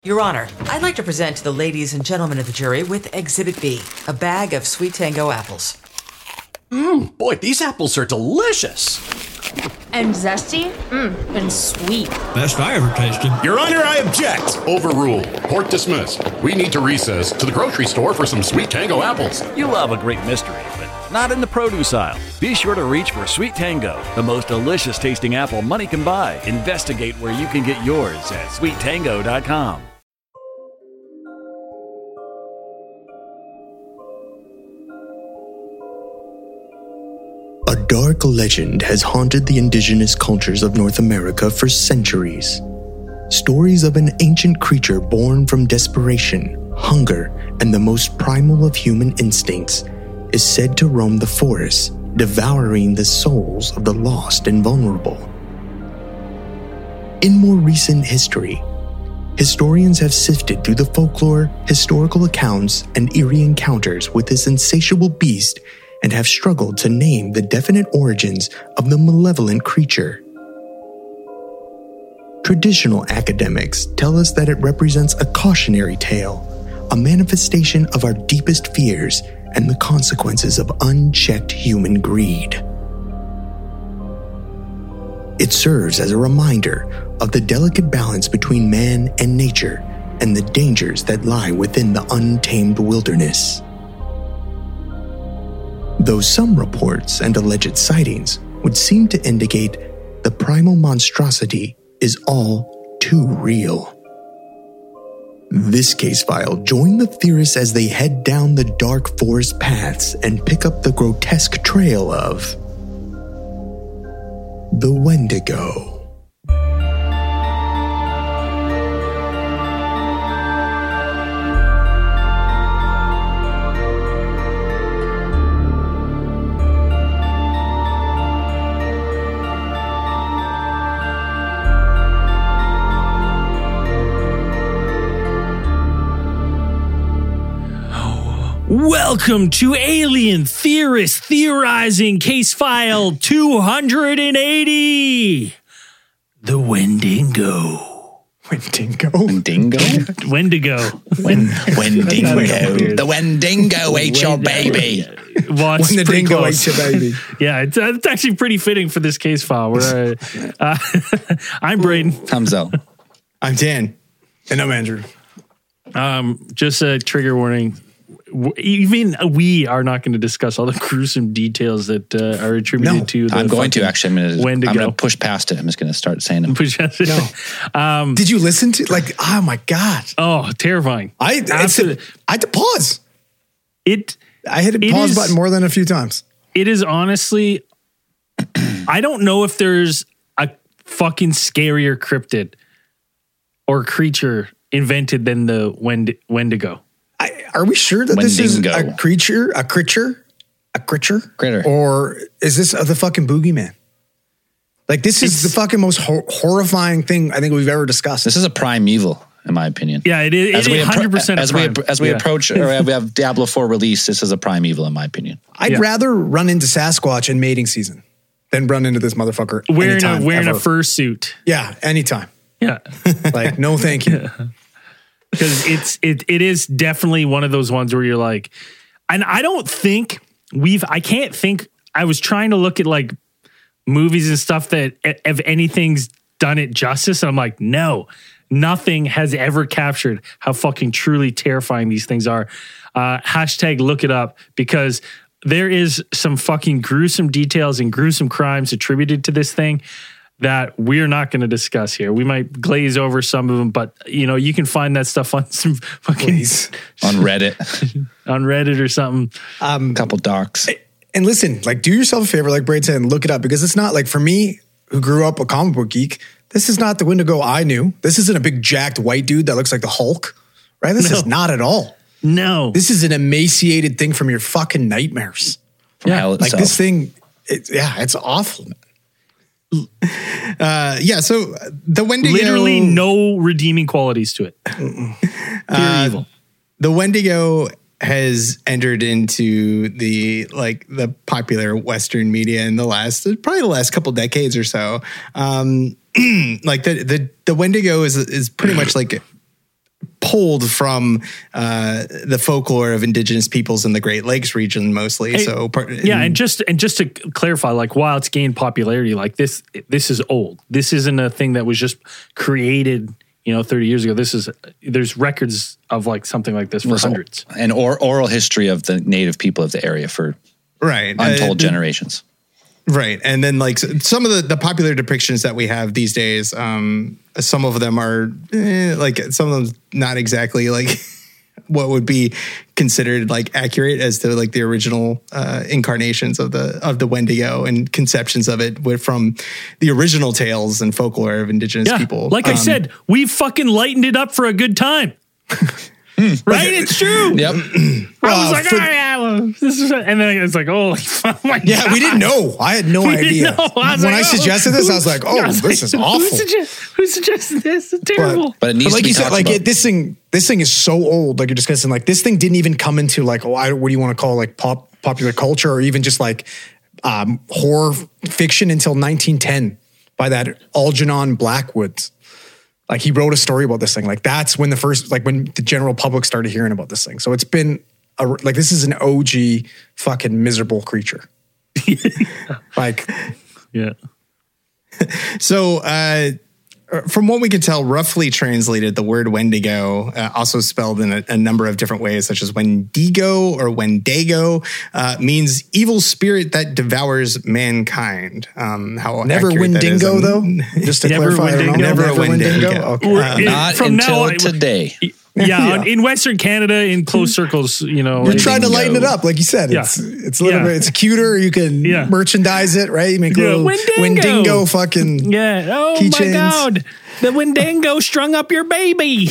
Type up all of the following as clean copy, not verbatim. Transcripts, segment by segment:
Your Honor, I'd like to present to the ladies and gentlemen of the jury with Exhibit B, a bag of Sweet Tango apples. Boy, these apples are delicious. And zesty, and sweet. Best I ever tasted. Your Honor, I object. Overruled. Court dismissed. We need to recess to the grocery store for some Sweet Tango apples. You love a great mystery, but not in the produce aisle. Be sure to reach for Sweet Tango, the most delicious tasting apple money can buy. Investigate where you can get yours at sweettango.com. A dark legend has haunted the indigenous cultures of North America for centuries. Stories of an ancient creature born from desperation, hunger, and the most primal of human instincts is said to roam the forests, devouring the souls of the lost and vulnerable. In more recent history, historians have sifted through the folklore, historical accounts, and eerie encounters with this insatiable beast and have struggled to name the definite origins of the malevolent creature. Traditional academics tell us that it represents a cautionary tale, a manifestation of our deepest fears and the consequences of unchecked human greed. It serves as a reminder of the delicate balance between man and nature and the dangers that lie within the untamed wilderness. Though some reports and alleged sightings would seem to indicate the primal monstrosity is all too real. This case file, join the theorists as they head down the dark forest paths and pick up the grotesque trail of the Wendigo. Welcome to Alien Theorist Theorizing Case File 280. The Wendigo. Wendigo? Wendigo? Wendigo. Wendigo. The Wendigo ate your baby. Well, When the dingo ate your baby. Yeah, it's actually pretty fitting for this case file. I'm Braden. I'm Zell. I'm Dan. And I'm Andrew. Just a trigger warning. Even we are not going to discuss all the gruesome details that are attributed to the I'm going to actually. I'm going Wendigo. to push past it. I'm just going to start saying them. Push past it. No. Did you listen to, oh my God. Oh, terrifying. I had to pause. I hit a pause button more than a few times. It is honestly, I don't know if there's a fucking scarier cryptid or creature invented than the Wendigo. Are we sure that this is a creature? Or is this the fucking boogeyman? Like, this is the fucking most horrifying thing I think we've ever discussed. This is a primeval, in my opinion. Yeah, it is 100%. As we approach, or we have Diablo 4 release, this is a primeval, in my opinion. I'd rather run into Sasquatch in mating season than run into this motherfucker wearing a fursuit. Yeah, anytime. Yeah. Like, no thank you. Because it is definitely one of those ones where you're like, and I don't think I was trying to look at like movies and stuff that if anything's done it justice. And I'm like, no, nothing has ever captured how fucking truly terrifying these things are. Hashtag look it up, because there is some fucking gruesome details and gruesome crimes attributed to this thing that we're not going to discuss here. We might glaze over some of them, but you can find that stuff on some fucking on Reddit, on Reddit or something. A couple docs. And listen, like, do yourself a favor, like Braid said, and look it up, because it's not like, for me, who grew up a comic book geek, this is not the Wendigo I knew. This isn't a big jacked white dude that looks like the Hulk, right? This is not at all. No, this is an emaciated thing from your fucking nightmares. From hell itself. Like this thing, it's awful. So the Wendigo, literally no redeeming qualities to it. Pure evil. The Wendigo has entered into the popular Western media in the last couple decades or so. Like the Wendigo is pretty much like pulled from the folklore of indigenous peoples in the Great Lakes region mostly. And just to clarify, like while it's gained popularity, like this is old. This isn't a thing that was just created 30 years ago. There's records of like something like this for hundreds. And oral history of the native people of the area for untold generations. Right. And then like some of the popular depictions that we have these days, some of them are like some of them not exactly like what would be considered like accurate as to like the original incarnations of the Wendigo and conceptions of it from the original tales and folklore of indigenous people. Like I said, we fucking lightened it up for a good time. Right? It's true. Yep. I was like, and then it's like, oh my God. Yeah, we didn't know. I had no idea. When I suggested this, I was like, this is awful. Who suggested this? It's terrible. But it needs like to be you said, talked like about. this thing is so old. Like you're discussing, like this thing didn't even come into like, what do you want to call like popular culture or even just like horror fiction until 1910 by that Algernon Blackwoods. Like he wrote a story about this thing. Like that's when when the general public started hearing about this thing. So it's been this is an OG fucking miserable creature. Like, yeah. So, from what we can tell, roughly translated, the word Wendigo, also spelled in a number of different ways, such as Wendigo or Wendigo, means evil spirit that devours mankind. Never Wendigo, though? Just to clarify. Never a Wendigo. Okay. Not until today. Yeah, in Western Canada, in close circles, You're trying to lighten it up, like you said. It's a little bit. It's cuter. You can merchandise it, right? You make little Wendigo fucking Oh keychains. my God, the Wendigo strung up your baby.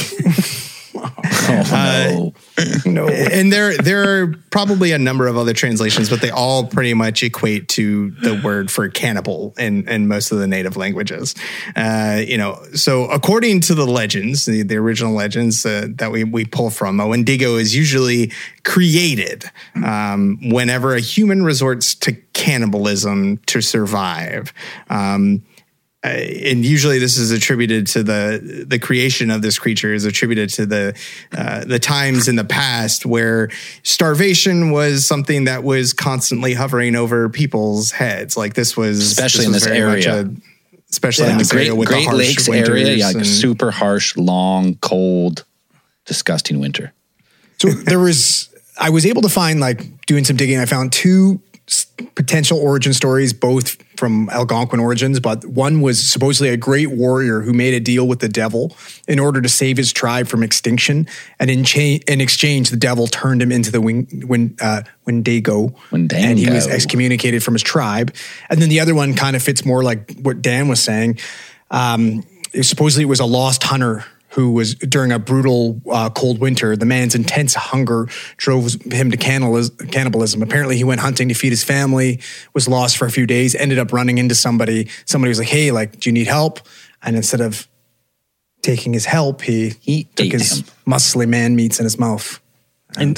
No. And there are probably a number of other translations, but they all pretty much equate to the word for cannibal in most of the native languages. So according to the legends, the original legends that we pull from, a Wendigo is usually created whenever a human resorts to cannibalism to survive. And usually this is attributed to the creation of this creature is attributed to the times in the past where starvation was something that was constantly hovering over people's heads. Like especially in this area. Especially in this area with Great the harsh Lakes area, like super harsh, long, cold, disgusting winter. So I was able to find, like doing some digging, I found two potential origin stories, both from Algonquin origins, but one was supposedly a great warrior who made a deal with the devil in order to save his tribe from extinction. And in exchange, the devil turned him into the Wendigo. And he was excommunicated from his tribe. And then the other one kind of fits more like what Dan was saying. Supposedly it was a lost hunter who was during a brutal cold winter. The man's intense hunger drove him to cannibalism. Apparently he went hunting to feed his family, was lost for a few days, ended up running into somebody. Somebody was like, hey, like, do you need help? And instead of taking his help, he took his muscly man meats in his mouth. And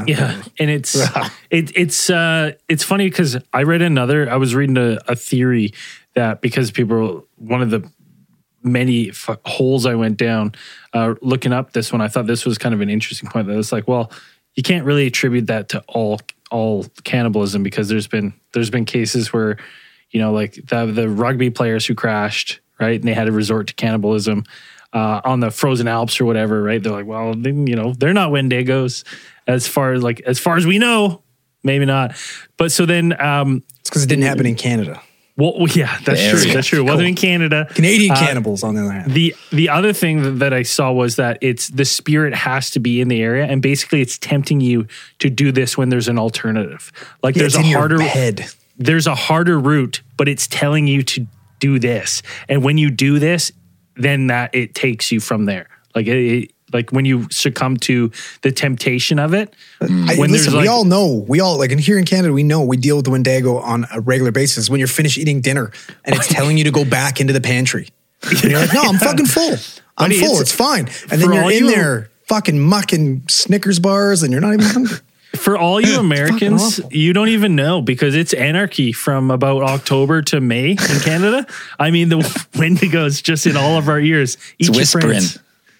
it's funny because I was reading a theory that because one of the many holes I went down looking up this one, I thought this was kind of an interesting point. That it's like, well, you can't really attribute that to all cannibalism because there's been cases where, like the rugby players who crashed, right, and they had to resort to cannibalism on the frozen Alps or whatever, right? They're like, well, they're not Wendigos as far as we know, maybe not. But so then it's because it didn't happen in Canada. Well, yeah, that's true. That's true. It wasn't in Canada. Canadian cannibals, on the other hand. The other thing that I saw was that the spirit has to be in the area, and basically it's tempting you to do this when there's an alternative. Like there's a harder route, but it's telling you to do this, and when you do this, then it takes you from there. Like when you succumb to the temptation of it. We all know, like here in Canada, we deal with the Wendigo on a regular basis. When you're finished eating dinner and it's telling you to go back into the pantry. And you're like, no, I'm fucking full. I'm full. It's fine. And then you're in there fucking mucking Snickers bars and you're not even hungry. For all you Americans, you don't even know because it's anarchy from about October to May in Canada. I mean, the Wendigo's just in all of our ears. It's whispering.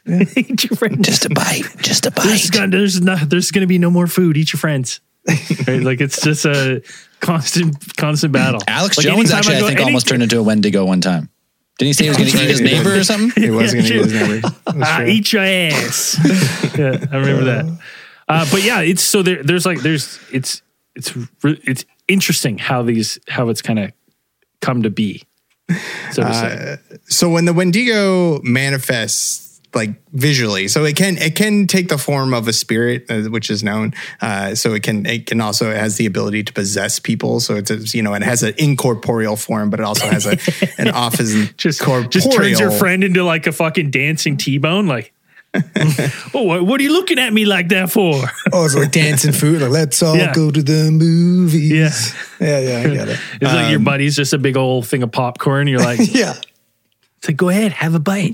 Eat your friends. Just a bite. Just a bite. There's going to be no more food. Eat your friends. Right? Like it's just a constant battle. Alex like Jones actually, I think, almost turned into a Wendigo one time. Didn't he say he was going to eat his neighbor or something? He was going to eat his neighbor. Eat your ass. Yeah, I remember that. But yeah, it's so it's interesting how it's kind of come to be. So to say. So when the Wendigo manifests like visually, so it can take the form of a spirit, which is known. So it can also, it has the ability to possess people. So it's it has an incorporeal form, but it also has an office just corporeal. Just turns your friend into like a fucking dancing T-bone, like. Oh, what are you looking at me like that for? Oh, it's like dancing food. Like, let's all go to the movies. Yeah, I get it. It's like your buddy's just a big old thing of popcorn. You're like, yeah. It's like, go ahead, have a bite.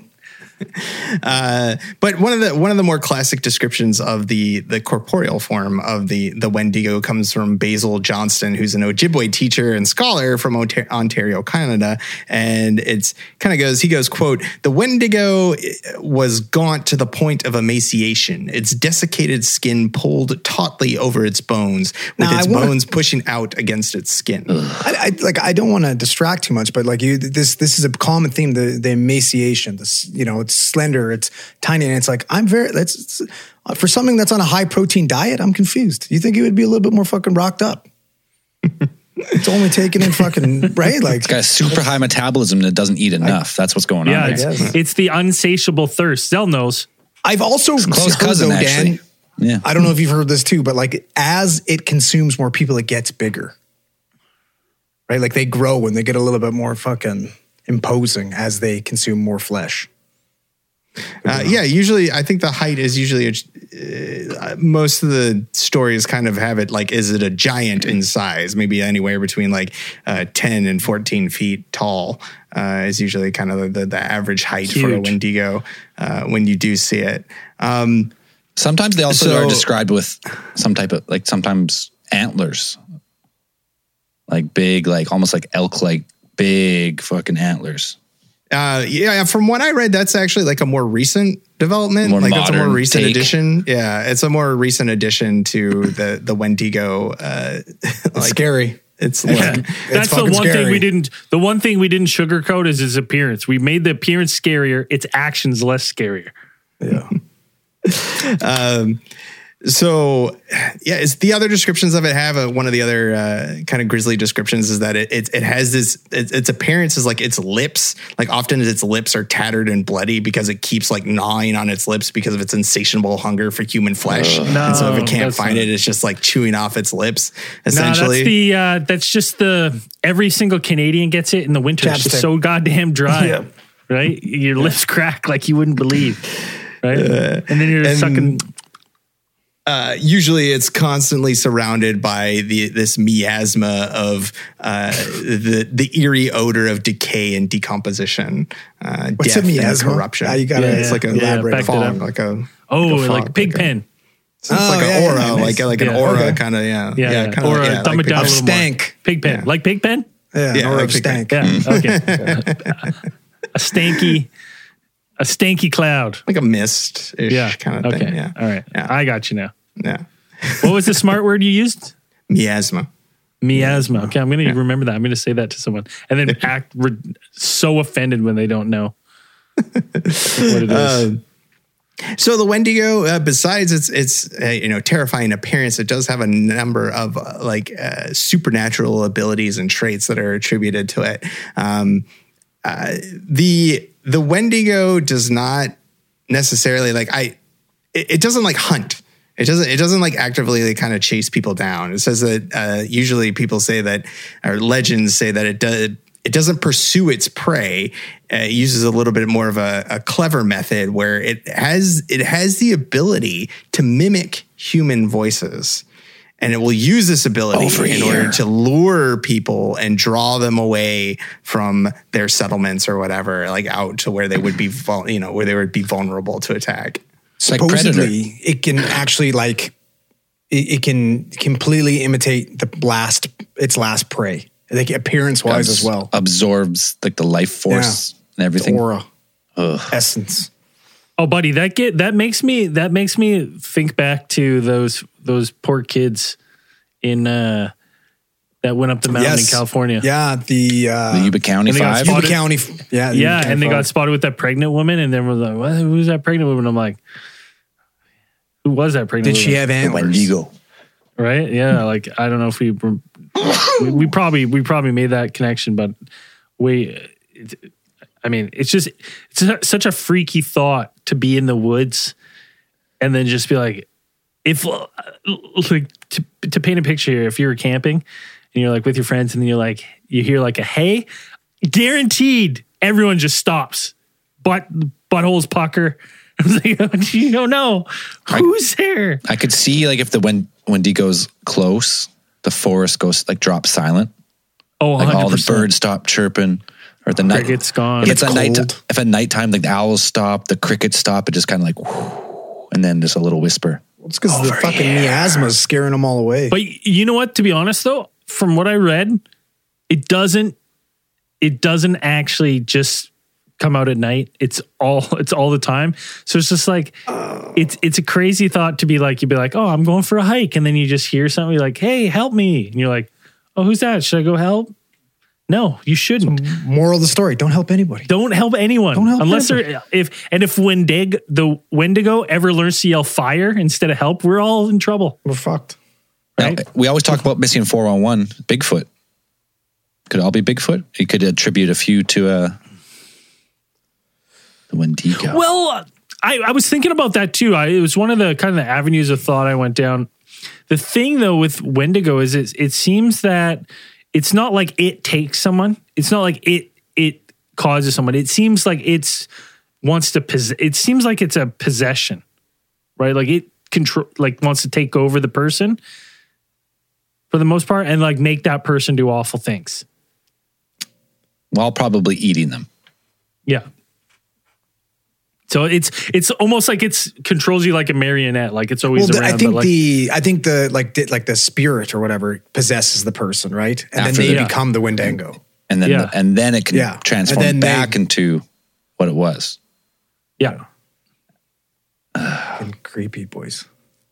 But one of the more classic descriptions of the corporeal form of the Wendigo comes from Basil Johnston, who's an Ojibwe teacher and scholar from Ontario, Canada, and it's kind of goes. He goes, quote, "The Wendigo was gaunt to the point of emaciation, its desiccated skin pulled tautly over its bones, with bones pushing out against its skin." I don't want to distract too much, but like this is a common theme: the emaciation. It's slender, it's tiny, and it's like for something that's on a high protein diet, I'm confused. You think it would be a little bit more fucking rocked up? It's only taking in fucking right, like it's got a super high metabolism that doesn't eat enough. That's what's going on. Yeah, it's the unsatiable thirst. Zell knows. I've also close cousin, though, actually. Dan, yeah, I don't know if you've heard this too, but like as it consumes more people, it gets bigger. Right, like they grow and they get a little bit more fucking imposing as they consume more flesh. Usually I think the height is usually most of the stories kind of have it like, is it a giant in size? Maybe anywhere between like 10 and 14 feet tall is usually kind of the average height for a Wendigo when you do see it. Sometimes they also are described with some type of like sometimes antlers, like big, like almost like elk, like big fucking antlers. From what I read, that's actually like a more recent development. More like it's a more modern recent take. addition. Yeah, it's a more recent addition to the Wendigo. It's scary. It's like, that's the one thing we didn't. The one thing we didn't sugarcoat is his appearance. We made the appearance scarier. Its actions less scarier. Yeah. So, yeah, it's the other descriptions of it have one of the other kind of grisly descriptions is that it has this, its appearance is like its lips, like often its lips are tattered and bloody because it keeps like gnawing on its lips because of its insatiable hunger for human flesh. And so if it can't find it, it's just like chewing off its lips, essentially. No, that's just every single Canadian gets it in the winter. It's just so goddamn dry, right? Your lips crack like you wouldn't believe, right? And then you're sucking... Usually it's constantly surrounded by this miasma of the eerie odor of decay and decomposition, What's death a miasma? and corruption. You gotta, it's like a elaborate fog, like Pigpen. So it's like an aura, like an aura kind of, dumb it down a little stank. More. Pigpen, like Pigpen? Yeah, like stank. Yeah, okay. A stanky cloud. like a mist-ish kind of thing. Yeah. All right. Yeah. I got you now. Yeah. What was the smart word you used? Miasma. Miasma. Okay, I'm going to remember that. I'm going to say that to someone. And then act so offended when they don't know what it is. So the Wendigo, besides its terrifying appearance, it does have a number of supernatural abilities and traits that are attributed to it. The Wendigo does not necessarily it doesn't like hunt. It doesn't like actively kind of chase people down. It says that usually people say that, or legends say that it doesn't pursue its prey. It uses a little bit more of a clever method where it has the ability to mimic human voices. And it will use this ability in order to lure people and draw them away from their settlements or whatever, like out to where they would be, where they would be vulnerable to attack. Supposedly, it can actually it can completely imitate its last prey, like appearance wise as well. Absorbs like the life force and everything. The aura, essence. Oh, buddy, that makes me think back to those poor kids in that went up the mountain in California. Yeah, the Yuba County Five. Yuba County. Yeah, yeah, and they got spotted with that pregnant woman, and then was like, "What? Who's that pregnant woman?" I'm like, "Who was that pregnant?" Did woman? she have antlers? Wendigo. Right? Yeah. Like I don't know if we probably made that connection, but it's such a freaky thought to be in the woods and then just be like, if like to paint a picture here, if you were camping and you're like with your friends and then you hear like a hey, guaranteed everyone just stops. Buttholes pucker. I was like, you don't know who's there. I could see like if the Wendigo's close, the forest goes like drop silent. Oh, like 100%. all the birds stop chirping, or the night cricket's gone. If at nighttime, like the owls stop, the crickets stop. It just kind of like, whoo, and then just a little whisper. It's because the fucking miasma's scaring them all away. But you know what? To be honest, though, from what I read, it doesn't actually just come out at night. It's all the time. So it's just like it's a crazy thought to be like, you'd be like, oh, I'm going for a hike, and then you just hear something, you're like, hey, help me, and you're like, oh, who's that? Should I go help? No, you shouldn't. Moral of the story: don't help anybody. Don't help anyone. Don't help unless anybody. if the Wendigo ever learns to yell fire instead of help, we're all in trouble. We're fucked. Right? Now, we always talk about missing 411, Bigfoot. Could it all be Bigfoot? You could attribute a few to the Wendigo. Well, I was thinking about that too. It was one of the kind of the avenues of thought I went down. The thing though with Wendigo is it seems that it's not like it takes someone. It's not like it causes someone. It seems like it seems like it's a possession, right? Like it wants to take over the person for the most part and like make that person do awful things. While probably eating them. Yeah. So it's almost like it's controls you like a marionette, like it's always around. I think the spirit or whatever possesses the person, right? And then they become the Wendigo. And then it can transform back into what it was. Yeah. Creepy boys.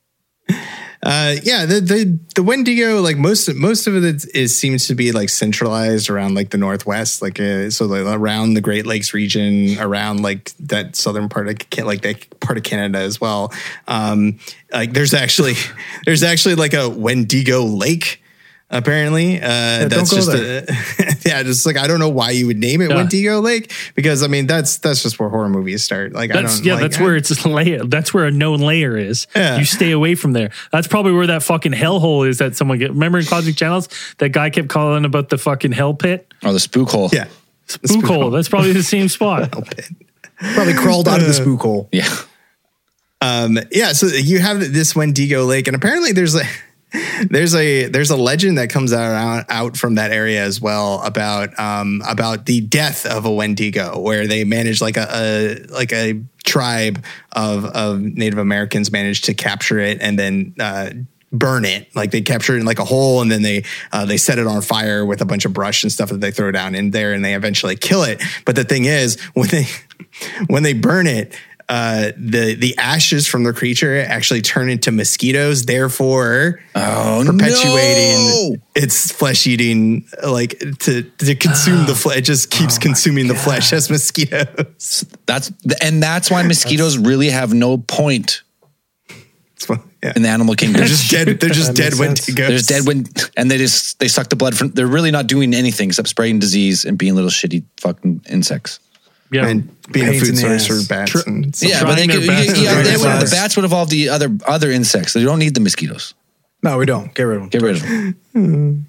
The Wendigo, like most of it seems to be like centralized around like the Northwest, like around the Great Lakes region, around like that southern part of that part of Canada as well. Like there's actually like a Wendigo Lake. Apparently, that's just just like I don't know why you would name it Wendigo Lake, because I mean that's just where horror movies start. Like that's where it's a layer. That's where a known layer is. Yeah. You stay away from there. That's probably where that fucking hellhole is that someone remember in Cosmic Channels that guy kept calling about the fucking hell pit or the spook hole. Yeah, spook hole. That's probably the same spot. Hell pit. Probably crawled out of the spook hole. Yeah. So you have this Wendigo Lake, and apparently there's a legend that comes out from that area as well about the death of a Wendigo, where they managed like a tribe of Native Americans managed to capture it and then burn it. Like they capture it in like a hole, and then they set it on fire with a bunch of brush and stuff that they throw down in there, and they eventually kill it. But the thing is, when they burn it, the ashes from the creature actually turn into mosquitoes, therefore perpetuating its flesh eating, like to consume the flesh. It just keeps consuming the flesh as mosquitoes. That's why mosquitoes really have no point in the animal kingdom. They're just dead. They're just dead Wendigos. There's dead and they suck the blood from. They're really not doing anything except spreading disease and being little shitty fucking insects. Yeah, and being a food source for bats. But the bats would evolve the other insects. So you don't need the mosquitoes. No, we don't. Get rid of them.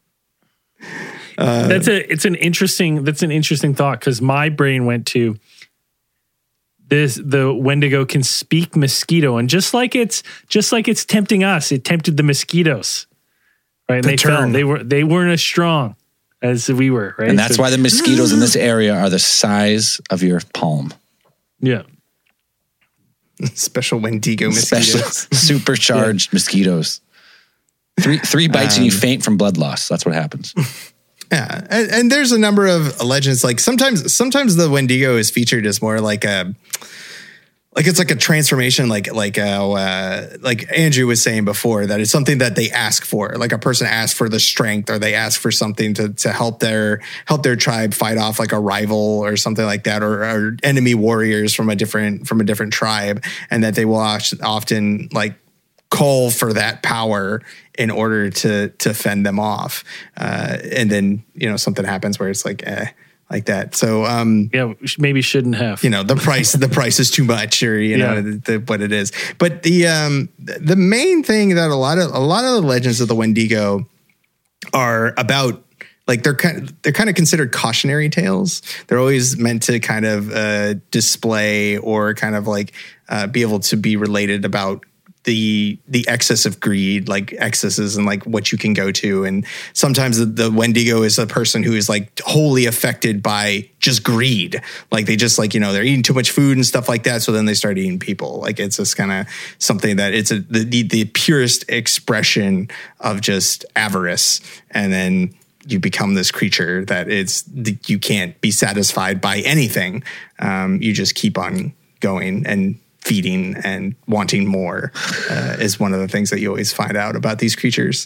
That's an interesting thought, because my brain went to this: the Wendigo can speak mosquito, and just like it's tempting us, it tempted the mosquitoes, right? And they fell. They weren't as strong as we were, right? And that's why the mosquitoes in this area are the size of your palm. Yeah. Special Wendigo mosquitoes. Supercharged mosquitoes. Three bites and you faint from blood loss. That's what happens. Yeah. And there's a number of legends. Like sometimes the Wendigo is featured as more like like it's like a transformation, like Andrew was saying before, that it's something that they ask for. Like a person asks for the strength, or they ask for something to help their tribe fight off like a rival or something like that, or enemy warriors from a different tribe, and that they will often like call for that power in order to fend them off. And then, something happens where it's like that. So, maybe shouldn't have, the price is too much, or, what it is. But the main thing that a lot of the legends of the Wendigo are about, like they're kind of considered cautionary tales. They're always meant to kind of display or kind of like be able to be related about the excess of greed, like excesses and like what you can go to. And sometimes the Wendigo is a person who is like wholly affected by just greed. Like they just like, they're eating too much food and stuff like that. So then they start eating people. Like it's just kind of something that it's the purest expression of just avarice. And then you become this creature that you can't be satisfied by anything. You just keep on going and feeding and wanting more is one of the things that you always find out about these creatures.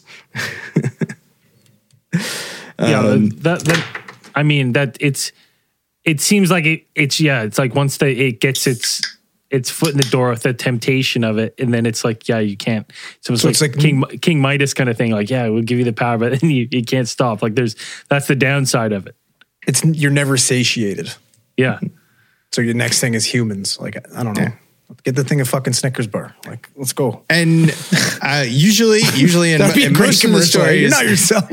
It seems like it's like once it gets its foot in the door with the temptation of it, and then it's like, you can't. So it's like King Midas kind of thing. Like, we'll give you the power, but then you can't stop. Like that's the downside of it. You're never satiated. Yeah. So your next thing is humans. Like, I don't know. Yeah. Get the thing a fucking Snickers bar. Like, let's go. And usually in most of the stories, you're not yourself.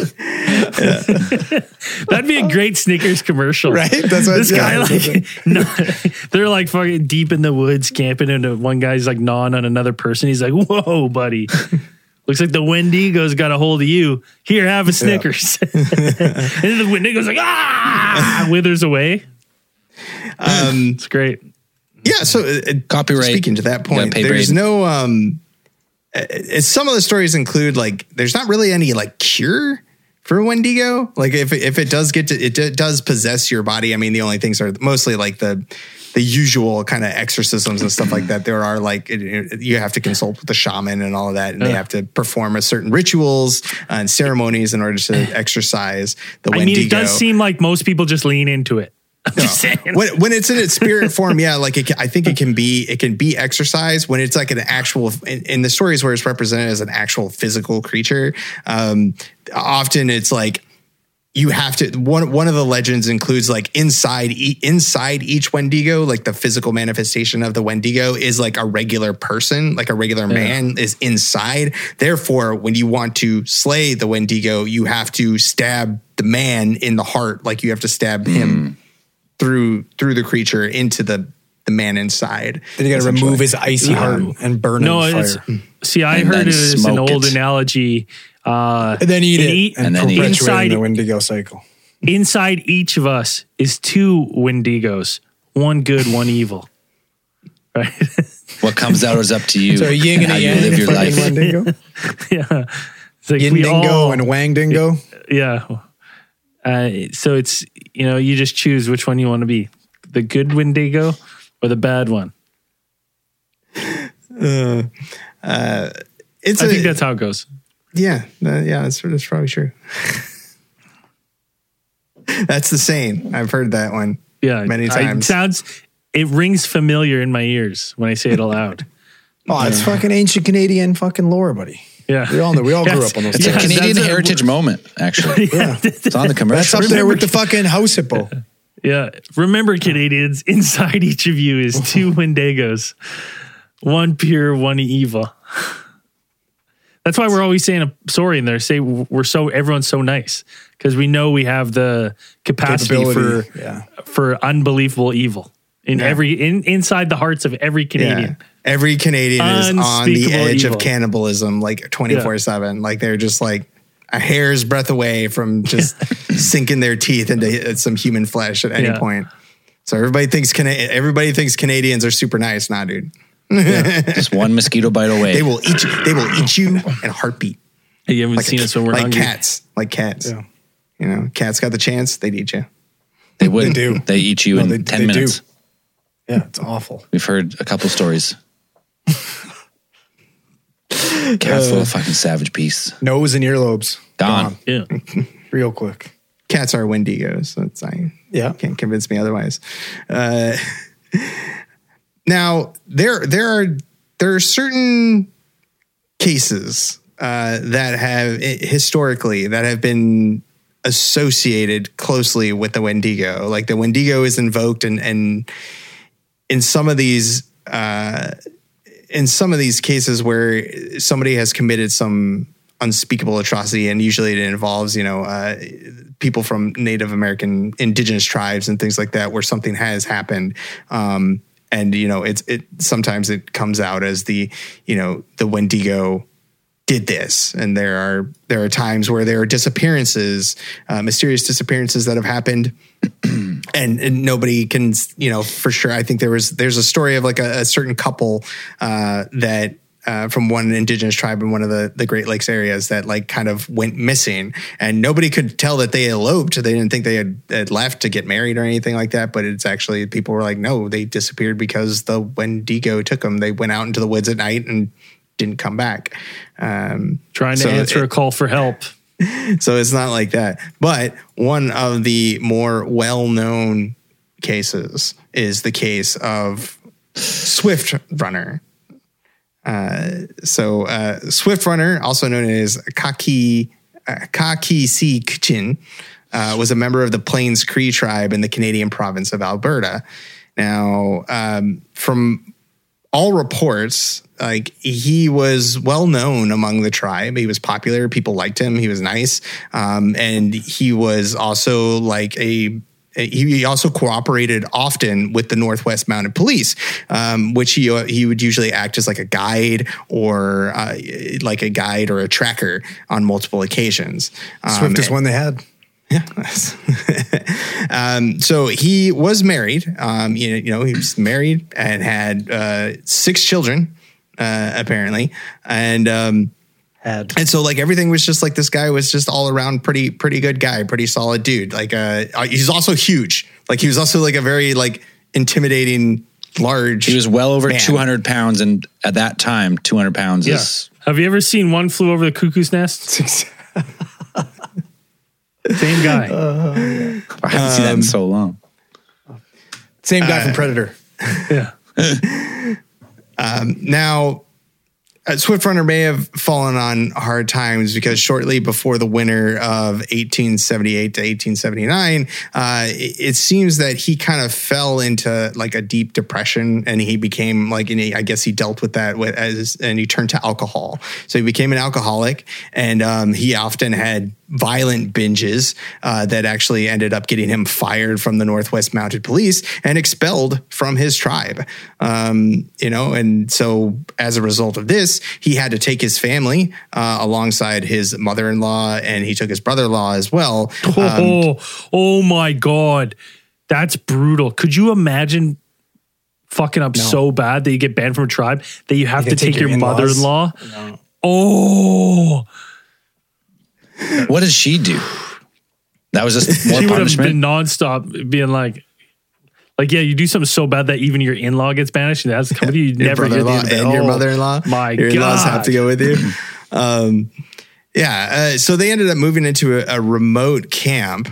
That'd be a great Snickers commercial, right? That's what this guy they're like fucking deep in the woods camping, and one guy's like gnawing on another person. He's like, "Whoa, buddy." Looks like the Wendigo's got a hold of you. Here, have a Snickers. And then the Wendigo's like, withers away. It's great. Yeah, so copyright. Speaking to that point, there's no. Some of the stories include like there's not really any like cure for Wendigo. Like if it does it does possess your body. I mean, the only things are mostly like the usual kind of exorcisms and stuff like that. There are like you have to consult with the shaman and all of that, and they have to perform a certain rituals and ceremonies in order to exorcise the Wendigo. I mean, it does seem like most people just lean into it. No. When it's in its spirit form, like I think it can be exercised. When it's like an actual in the stories where it's represented as an actual physical creature, often it's like you have to. One of the legends includes like inside each Wendigo, like the physical manifestation of the Wendigo is like a regular person, like a regular man is inside. Therefore, when you want to slay the Wendigo, you have to stab the man in the heart, like you have to stab him through the creature into the man inside. Then you got to remove his icy heart and burn it in fire. I heard it as an old analogy. And then eat it and then perpetuate the Wendigo cycle. Inside each of us is two Wendigos, one good, one evil. Right? What comes out is up to you. So yin and a yang, live your life. Wendigo. Yeah, it's like yin dingo and wang dingo. Yeah. So it's, you just choose which one you want to be, the good Wendigo or the bad one. I think that's how it goes. Yeah. That's probably true. That's the saying. I've heard that one. Yeah. Many times. It rings familiar in my ears when I say it aloud. It's fucking ancient Canadian fucking lore, buddy. Yeah. We all know. We all grew up on those. It's a Canadian heritage moment, actually. Yeah. It's on the commercial. That's up there with the fucking house hippo. Yeah. Remember, Canadians, inside each of you is two Wendigos. One pure, one evil. That's why we're always saying sorry in there. Say everyone's so nice. Because we know we have the capacity for unbelievable evil. Inside the hearts of every Canadian. Yeah. Every Canadian is on the edge of cannibalism, like 24/7. Like they're just like a hair's breadth away from just sinking their teeth into some human flesh at any point. So everybody thinks Canadians are super nice. Nah, dude. Just one mosquito bite away. They will eat you in a heartbeat. Hey, you haven't seen us when we're hungry. Like cats. Yeah. Cats got the chance, they'd eat you. They wouldn't. They eat you in 10 minutes. Yeah, it's awful. We've heard a couple stories. Cat's little fucking savage beast. Nose and earlobes. Gone. Yeah. Real quick. Cats are Wendigos. So can't convince me otherwise. Now there are certain cases that have historically that have been associated closely with the Wendigo. Like the Wendigo is invoked, and in some of these cases where somebody has committed some unspeakable atrocity, and usually it involves, people from Native American indigenous tribes and things like that, where something has happened. And it sometimes it comes out as the Wendigo did this. And there are times where there are disappearances, mysterious disappearances that have happened. And nobody can, for sure. I think there's a story of like a certain couple that from one indigenous tribe in one of the Great Lakes areas that like kind of went missing, and nobody could tell that they eloped. They didn't think they had left to get married or anything like that. But it's actually, people were like, no, they disappeared because the Wendigo took them. They went out into the woods at night and didn't come back. Trying to answer a call for help. So it's not like that. But one of the more well-known cases is the case of Swift Runner. Swift Runner, also known as Kaki Si Kichin, was a member of the Plains Cree tribe in the Canadian province of Alberta. Now, from all reports, like he was well known among the tribe. He was popular. People liked him. He was nice. And he was also like he also cooperated often with the Northwest Mounted Police, which he would usually act as like a guide or a tracker on multiple occasions. Swiftest one they had. Yeah. So he was married. He was married and had 6 children, apparently, and so like everything was just like, this guy was just all around pretty good guy, pretty solid dude. Like he's also huge. Like he was also like a very like intimidating, large. He was well over man. 200 pounds, and at that time, 200 pounds is. Have you ever seen One Flew Over the Cuckoo's Nest? Same guy. I haven't seen that in so long. Same guy from Predator. Yeah. Now, Swift Runner may have fallen on hard times because shortly before the winter of 1878 to 1879, it seems that he kind of fell into like a deep depression, and he became like, I guess he dealt with that and he turned to alcohol. So he became an alcoholic, and he often had violent binges that actually ended up getting him fired from the Northwest Mounted Police and expelled from his tribe. And so as a result of this, he had to take his family alongside his mother-in-law, and he took his brother-in-law as well. Oh my God. That's brutal. Could you imagine fucking up so bad that you get banned from a tribe that you have to take your mother-in-law? No. Oh, what does she do? That was just more she would punishment? have been nonstop being like, yeah, you do something so bad that even your in-law gets banished, and that's coming to you. Your Never hear the brother-in-law end of it. and your mother-in-law. My your God. in-laws have to go with you. So they ended up moving into a remote camp,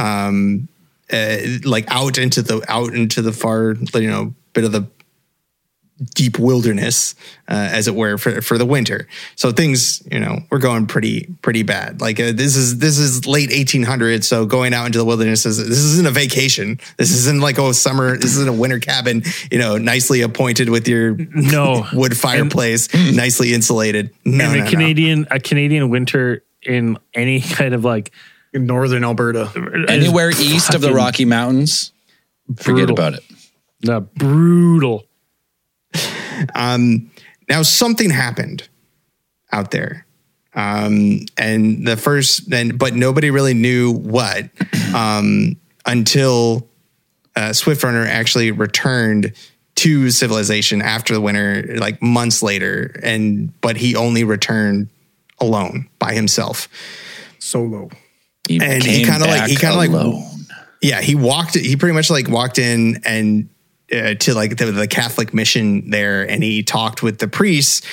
like out into the far, bit of the deep wilderness, as it were, for the winter. So things, were going pretty bad. Like this is late 1800s. So going out into the wilderness this isn't a vacation. This isn't like summer. This isn't a winter cabin. Nicely appointed with your wood fireplace, nicely insulated. A Canadian winter in any kind of like in northern Alberta, anywhere east of the Rocky Mountains, forget about it. No, brutal. Now something happened out there. But nobody really knew what, until Swift Runner actually returned to civilization after the winter, like months later. But he only returned alone by himself. Solo. He pretty much like walked in, and to like the Catholic mission there, and he talked with the priests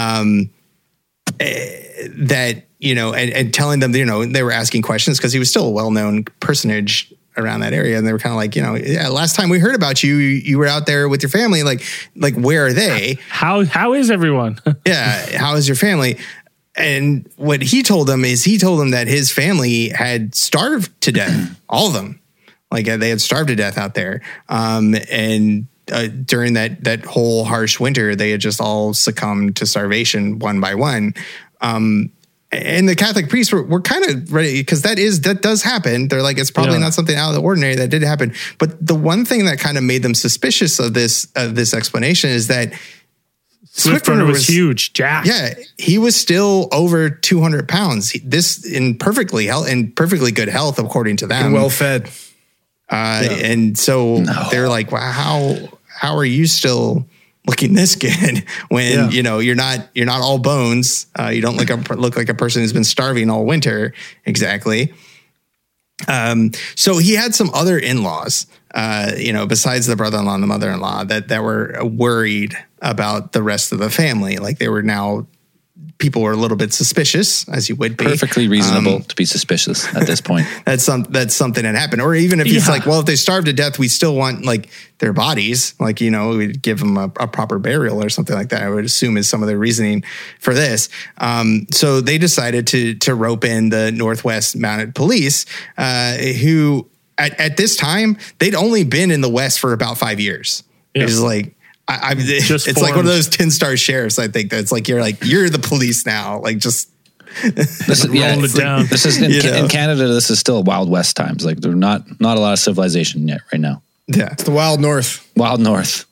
that, you know, and telling them, you know, they were asking questions because he was still a well-known personage around that area. And they were kind of like, you know, yeah, last time we heard about you, you were out there with your family. Like where are they? How is everyone? Yeah. How is your family? And what he told them is that his family had starved to death, all of them. Like they had starved to death out there. And during that whole harsh winter, they had just all succumbed to starvation one by one. And the Catholic priests were kind of ready, because that does happen. They're like, it's probably not something out of the ordinary that did happen. But the one thing that kind of made them suspicious of this explanation is that Swift-Runner was huge, Jack. Yeah, he was still over 200 pounds. This in perfectly good health, according to them. And well fed. And so they're like, wow, how are you still looking this good when you know you're not all bones? You don't look like a person who's been starving all winter. Exactly. So he had some other in-laws, you know, besides the brother-in-law and the mother-in-law, that were worried about the rest of the family. Like people were a little bit suspicious, as you would be. Perfectly reasonable to be suspicious at this point. That's something that happened. Or even if it's like, well, if they starve to death, we still want like their bodies, like, you know, we'd give them a proper burial or something like that, I would assume is some of the reasoning for this. So they decided to rope in the Northwest Mounted Police, who at this time, they'd only been in the West for about 5 years. Yeah. It was like, it's like one of those 10-star sheriffs. I think that's like, you're the police now. Like just roll it down. This is in Canada. This is still Wild West times. Like there's not a lot of civilization yet right now. Yeah, it's the Wild North. Wild North.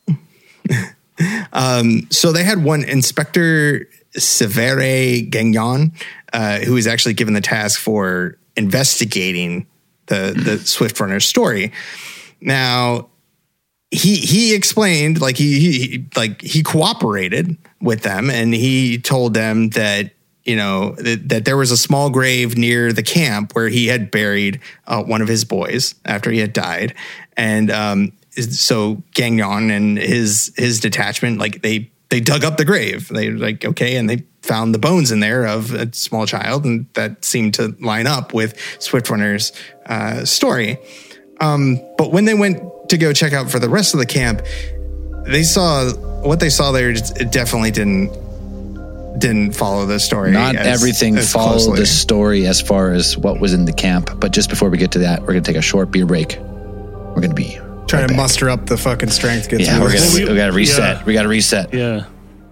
So they had one Inspector Sévère Gagnon, who was actually given the task for investigating the Swift-Runner story. Now, he explained, like he cooperated with them, and he told them that, you know, that there was a small grave near the camp where he had buried one of his boys after he had died. And so Gagnon and his detachment, like they dug up the grave. They were like, okay, and they found the bones in there of a small child, and that seemed to line up with Swift-Runner's story. But when they went to go check out for the rest of the camp, what they saw there definitely didn't follow the story. Not everything followed the story as far as what was in the camp. But just before we get to that, we're going to take a short beer break. We're going to be trying to muster up the fucking strength. We got to reset. Yeah. We got to reset. Yeah.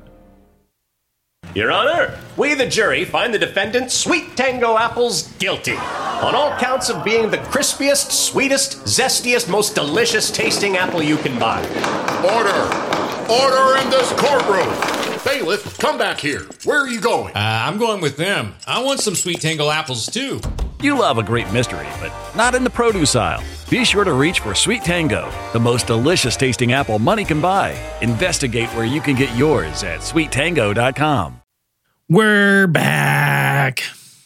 Your Honor, we, the jury, find the defendant, Sweet Tango Apples, guilty on all counts of being the crispiest, sweetest, zestiest, most delicious tasting apple you can buy. Order in this courtroom. Bailiff, come back here. Where are you going? I'm going with them. I want some Sweet Tango apples, too. You love a great mystery, but not in the produce aisle. Be sure to reach for Sweet Tango, the most delicious tasting apple money can buy. Investigate where you can get yours at sweettango.com. We're back.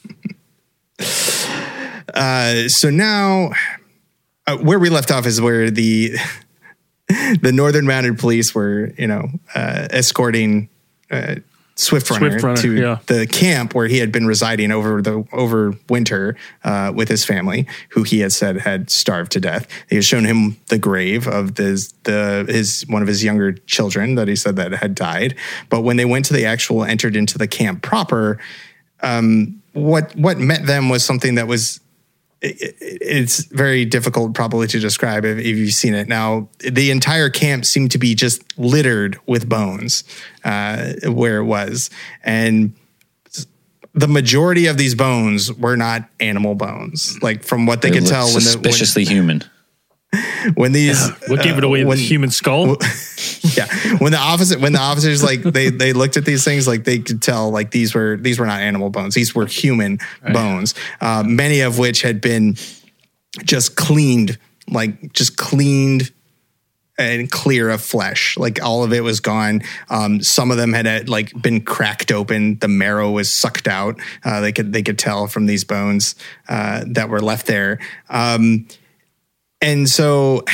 So now, where we left off is where the Northern Mounted Police were, you know, escorting Swift-Runner to the camp where he had been residing over winter with his family, who he had said had starved to death. He had shown him the grave of one of his younger children that he said that had died. But when they went to entered into the camp proper, what met them was something that was. It's very difficult probably to describe if you've seen it. Now, the entire camp seemed to be just littered with bones where it was. And the majority of these bones were not animal bones. Like from what they could tell. Suspiciously human. When these what gave it away? The human skull. Yeah, when the officers like they looked at these things, like they could tell like these were not animal bones. These were human bones. Many of which had been just cleaned and clear of flesh. Like all of it was gone. Some of them had like been cracked open. The marrow was sucked out. They could tell from these bones that were left there. And so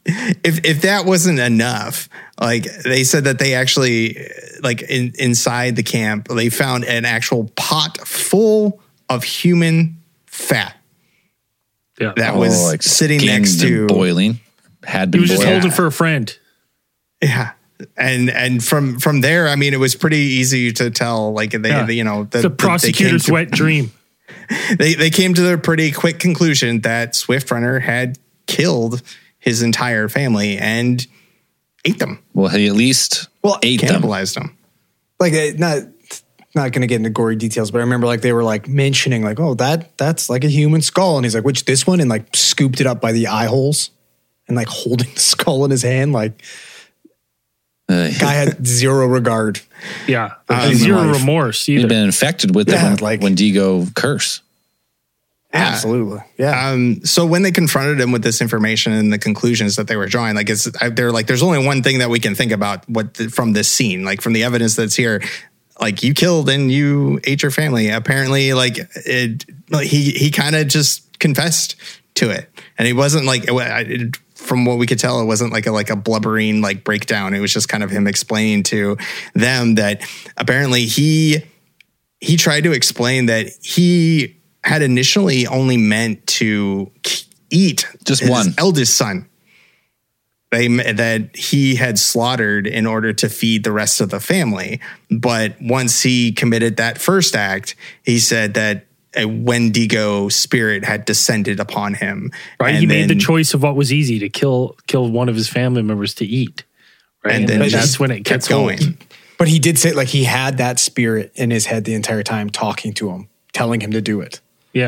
if that wasn't enough, like they said that they actually like inside the camp, they found an actual pot full of human fat. Yeah. That was like sitting next to boiling. Had been he was just boiled. holding for a friend. Yeah. And from there, I mean, it was pretty easy to tell, like the prosecutor's wet dream. They came to the pretty quick conclusion that Swift Runner had killed his entire family and ate them. Well, he at least ate them. Cannibalized them. Like not going to get into gory details, but I remember like they were like mentioning like, oh, that's like a human skull. And he's like, which this one? And like scooped it up by the eye holes and like holding the skull in his hand. Like guy had zero regard. Yeah. Zero remorse either. He'd been infected with the Wendigo curse. Absolutely. Yeah. So when they confronted him with this information and the conclusions that they were drawing, like they're like, there's only one thing that we can think about from this scene, like from the evidence that's here, like you killed and you ate your family. Apparently, like he kind of just confessed to it, and he wasn't like, from what we could tell, it wasn't like a blubbering like breakdown. It was just kind of him explaining to them that apparently he tried to explain that he had initially only meant to eat just his one eldest son. That he had slaughtered in order to feed the rest of the family. But once he committed that first act, he said that a Wendigo spirit had descended upon him. Right. He made the choice of what was easy, to kill one of his family members to eat. Right. And then that's when it kept going. But he did say like he had that spirit in his head the entire time talking to him, telling him to do it. Yeah.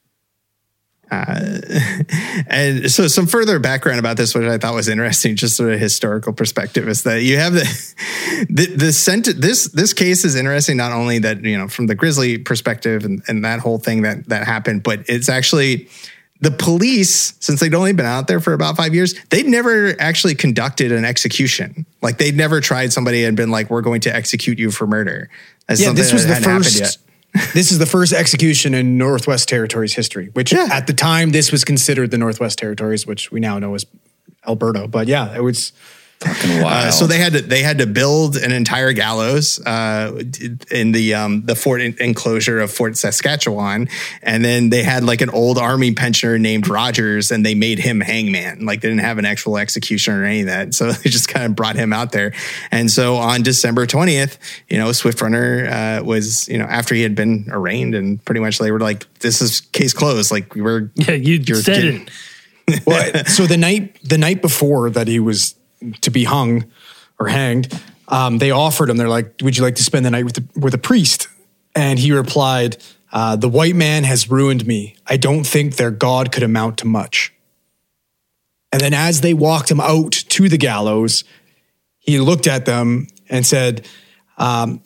And so some further background about this, which I thought was interesting, just sort of historical perspective, is that you have this case is interesting, not only that, from the Grizzly perspective and that whole thing that happened, but it's actually the police, since they'd only been out there for about 5 years, they'd never actually conducted an execution. Like they'd never tried somebody and been like, we're going to execute you for murder. This was the first. This is the first execution in Northwest Territories history, which at the time this was considered the Northwest Territories, which we now know as Alberta. But yeah, it was fucking wild. So they had to build an entire gallows in the fort enclosure of Fort Saskatchewan, and then they had like an old army pensioner named Rogers, and they made him hangman. Like they didn't have an actual execution or any of that, so they just kind of brought him out there. And so on December 20th, Swift Runner was after he had been arraigned, and pretty much they were like, "This is case closed." Like you said it. Well, so the night before that he was to be hung or hanged, they offered him, they're like, would you like to spend the night with a priest? And he replied, the white man has ruined me. I don't think their God could amount to much. And then as they walked him out to the gallows, he looked at them and said, I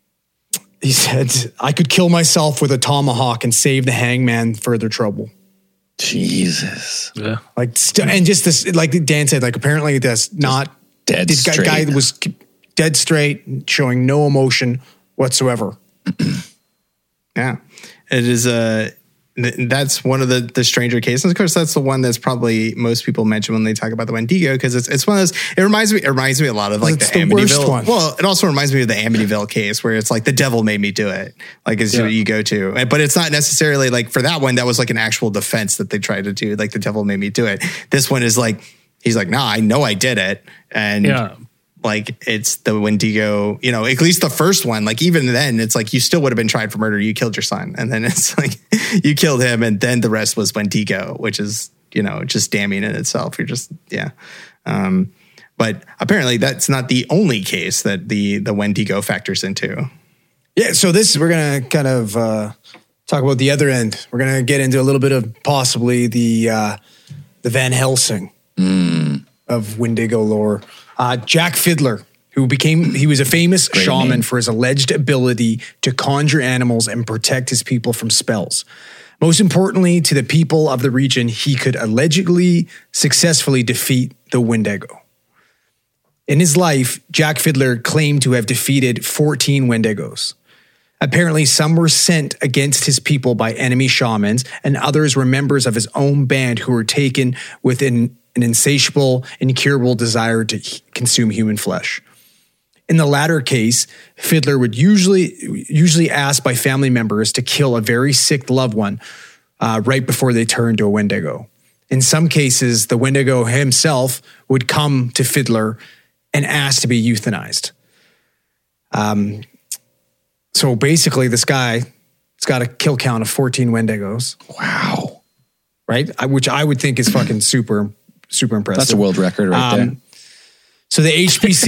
could kill myself with a tomahawk and save the hangman further trouble. Jesus. Yeah. And just this, like Dan said, like apparently that's not dead this straight. Guy was dead straight, showing no emotion whatsoever. Yeah. It is that's one of the stranger cases. Of course, that's the one that's probably most people mention when they talk about the Wendigo, because it's one of those. It reminds me a lot of like the Amityville one. Well, it also reminds me of the Amityville case where it's like the devil made me do it. Like is what you go to, but it's not necessarily like for that one. That was like an actual defense that they tried to do. Like the devil made me do it. This one is like he's like, nah, I know I did it, and like it's the Wendigo, at least the first one, like even then it's like you still would have been tried for murder. You killed your son. And then it's like you killed him. And then the rest was Wendigo, which is, just damning in itself. You're just, but apparently that's not the only case that the Wendigo factors into. Yeah. So we're going to kind of talk about the other end. We're going to get into a little bit of possibly the Van Helsing of Wendigo lore. Jack Fiddler, he was a famous shaman for his alleged ability to conjure animals and protect his people from spells. Most importantly, to the people of the region, he could allegedly successfully defeat the Wendigo. In his life, Jack Fiddler claimed to have defeated 14 Wendigos. Apparently, some were sent against his people by enemy shamans, and others were members of his own band who were taken within an insatiable, incurable desire to consume human flesh. In the latter case, Fiddler would usually ask by family members to kill a very sick loved one right before they turned to a Wendigo. In some cases, the Wendigo himself would come to Fiddler and ask to be euthanized. So basically, this guy has got a kill count of 14 Wendigos. Wow. Right? Which I would think is fucking super impressive. That's a world record right there. So the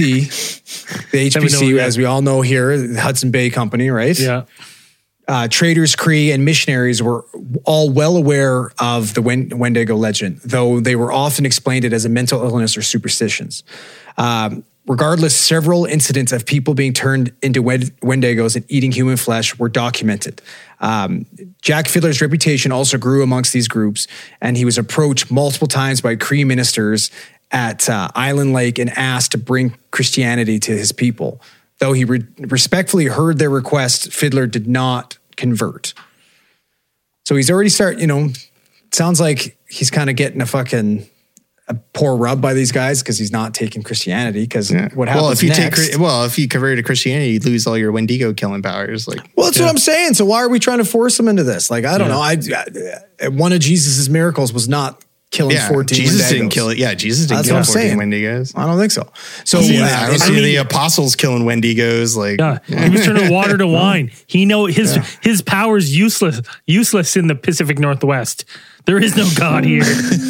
HPC, as we all know here, the Hudson Bay Company, right? Yeah. Traders, Cree, and missionaries were all well aware of the Wendigo legend, though they were often explained it as a mental illness or superstitions. Regardless, several incidents of people being turned into Wendigos and eating human flesh were documented. Jack Fiddler's reputation also grew amongst these groups, and he was approached multiple times by Cree ministers at Island Lake and asked to bring Christianity to his people. Though he respectfully heard their request, Fiddler did not convert. So he's already sounds like he's kind of getting a poor rub by these guys because he's not taking Christianity. Because what happens if you convert to Christianity, you lose all your Wendigo killing powers. That's what I'm saying. So why are we trying to force him into this? Like, I don't know. One of Jesus's miracles was not killing 14 Jesus Wendigos. Didn't kill it. Yeah, Jesus didn't kill 14 Wendigos. I don't think so. So I don't see the apostles killing Wendigos. He was turning water to wine. He his power's useless in the Pacific Northwest. There is no God here.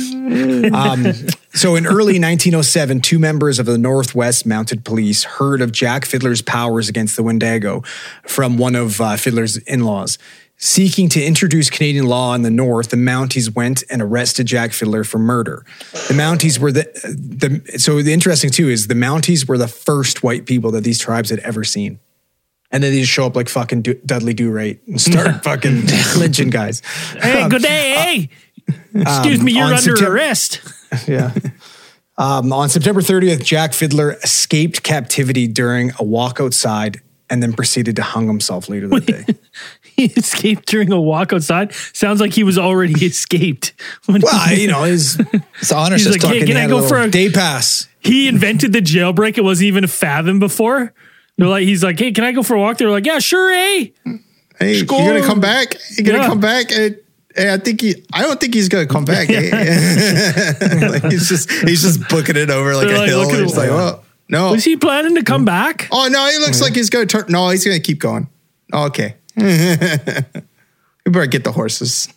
So in early 1907, two members of the Northwest Mounted Police heard of Jack Fiddler's powers against the Wendigo from one of Fiddler's in-laws. Seeking to introduce Canadian law in the North, the Mounties went and arrested Jack Fiddler for murder. The Mounties were so the interesting too is the Mounties were the first white people that these tribes had ever seen. And then they just show up like fucking Dudley Do-Right and start fucking lynching guys. Hey, good day, hey. Excuse me, you're under arrest. Yeah. On September 30th, Jack Fiddler escaped captivity during a walk outside and then proceeded to hung himself later that day. He escaped during a walk outside? Sounds like he was already escaped. His honor he's like, hey, can I go for a day pass? He invented the jailbreak. It wasn't even a fathom before. He's like, hey, can I go for a walk? They were like, yeah, sure, hey. Hey, you gonna come back? You gonna come back? Hey, I don't think he's gonna come back. He's just booking it over like a hill. It's like, oh no. Was he planning to come back? Oh no, he looks like he's gonna turn. No, he's gonna keep going. Oh, okay. We better get the horses.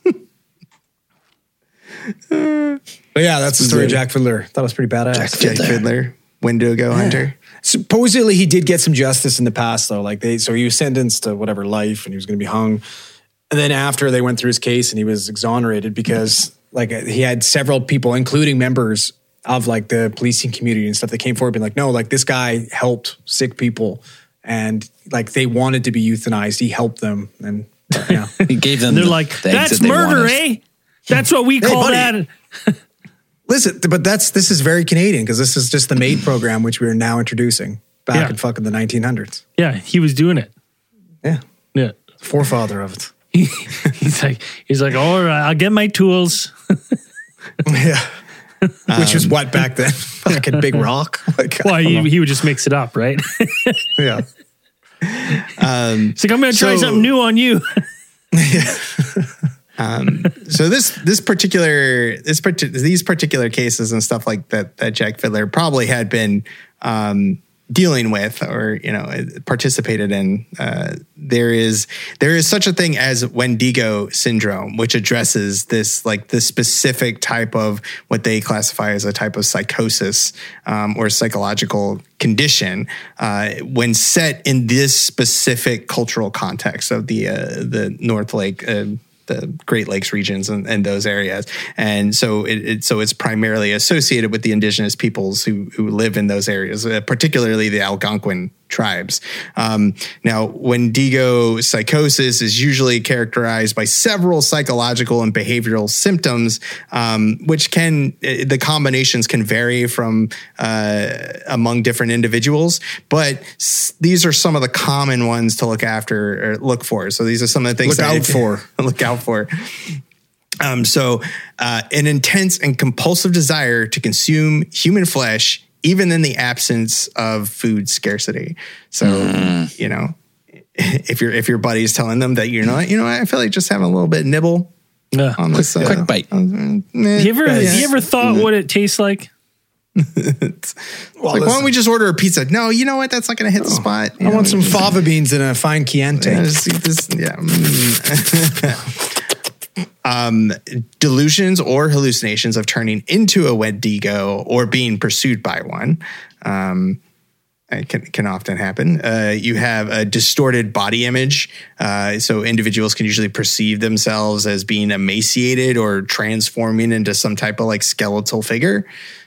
But yeah, that's the story of Jack Fiddler. That was pretty badass. Jack Fiddler, Wendigo hunter. Supposedly he did get some justice in the past though. So he was sentenced to whatever life and he was going to be hung. And then after they went through his case and he was exonerated because he had several people, including members of the policing community and stuff that came forward being like, no, this guy helped sick people and they wanted to be euthanized. He helped them. And he gave them. They're like, that's murder, eh? That's what we call that. Listen, but this is very Canadian because this is just the MAID program, which we are now introducing back in fucking the 1900s. Yeah, he was doing it. Yeah. Forefather of it. He's like, all right, I'll get my tools. Yeah. Which was what back then? Fucking big rock. He would just mix it up, right? Yeah. It's like, I'm going to try something new on you. So these particular cases and stuff like that Jack Fiddler probably had been dealing with or participated in. There is such a thing as Wendigo syndrome, which addresses this specific type of what they classify as a type of psychosis or psychological condition when set in this specific cultural context of the North Lake. The Great Lakes regions and those areas. And so it's primarily associated with the indigenous peoples who live in those areas, particularly the Algonquin tribes. Now, Wendigo psychosis is usually characterized by several psychological and behavioral symptoms, which the combinations can vary from among different individuals, but these are some of the common ones to look for. So these are some of the things look out for. Look out for. An intense and compulsive desire to consume human flesh, even in the absence of food scarcity. So, you know, if your buddy's telling them that you know, I feel like just having a little bit of nibble on this quick bite. You ever thought what it tastes like? Why don't we just order a pizza? No, you know what? That's not going to hit the spot. I want some fava beans and a fine Chianti. Delusions or hallucinations of turning into a Wendigo or being pursued by one can often happen. You have a distorted body image. So individuals can usually perceive themselves as being emaciated or transforming into some type of like skeletal figure.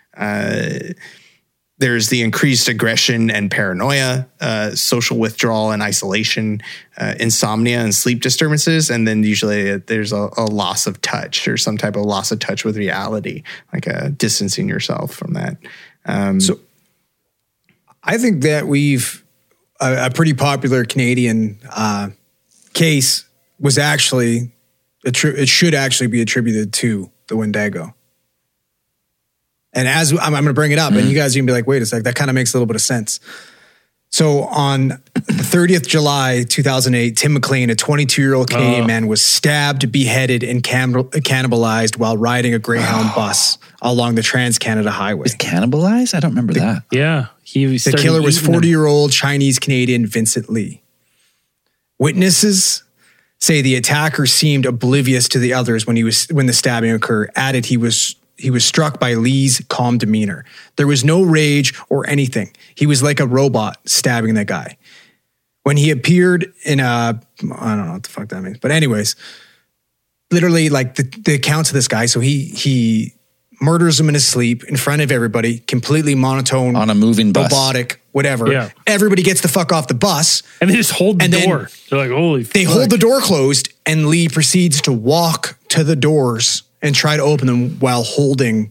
There's the increased aggression and paranoia, social withdrawal and isolation, insomnia and sleep disturbances. And then usually there's a loss of touch or some type of loss of touch with reality, like distancing yourself from that. So I think that we've a pretty popular Canadian case was actually, it should actually be attributed to the Wendigo. And as I'm going to bring it up, and you guys are going to be like, wait a sec, that kind of makes a little bit of sense. So on the 30th July 2008, Tim McLean, a 22-year-old Canadian man, was stabbed, beheaded, and cannibalized while riding a Greyhound bus along the Trans-Canada Highway. Was cannibalized? I don't remember that. Yeah. The killer was 40-year-old Chinese-Canadian Vincent Lee. Witnesses say the attacker seemed oblivious to the others when the stabbing occurred, added he was struck by Lee's calm demeanor. There was no rage or anything. He was like a robot stabbing that guy. When he appeared in I don't know what the fuck that means. But anyways, literally like the accounts of this guy. So he murders him in his sleep in front of everybody, completely monotone. On a moving bus. Robotic, whatever. Yeah. Everybody gets the fuck off the bus. And they just hold the door. They're like, holy fuck. They hold the door closed and Lee proceeds to walk to the doors and try to open them while holding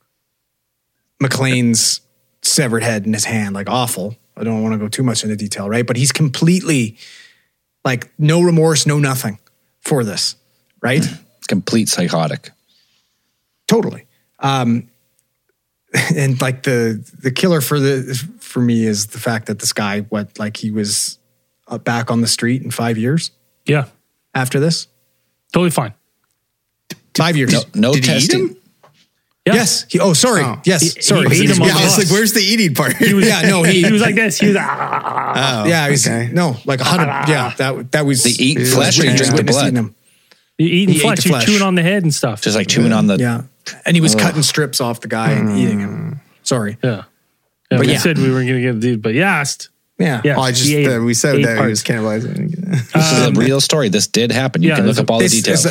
McLean's severed head in his hand. Like awful. I don't want to go too much into detail, right? But he's completely like no remorse, no nothing for this, right? Complete psychotic. Totally. And like the killer for me is the fact that this guy, he was back on the street in 5 years. Yeah. After this. Totally fine. 5 years. No Did testing. he eat him? Yeah. Yes. Yes. Sorry. He ate him on the I was bus. like, where's the eating part? He was, he was like this. He was Yeah, he was, no, like 100. Yeah, that was. They eat flesh or you drink the blood? eating He ate flesh, the flesh. he chewing on the head and stuff. Just like chewing on the. Yeah. And he was cutting strips off the guy and eating him. Sorry. Yeah. But we yeah. said we were going to get the but you asked. Yeah. Yeah. Well, we said that he was cannibalizing. This is a real story. This did happen. You can look up all the details.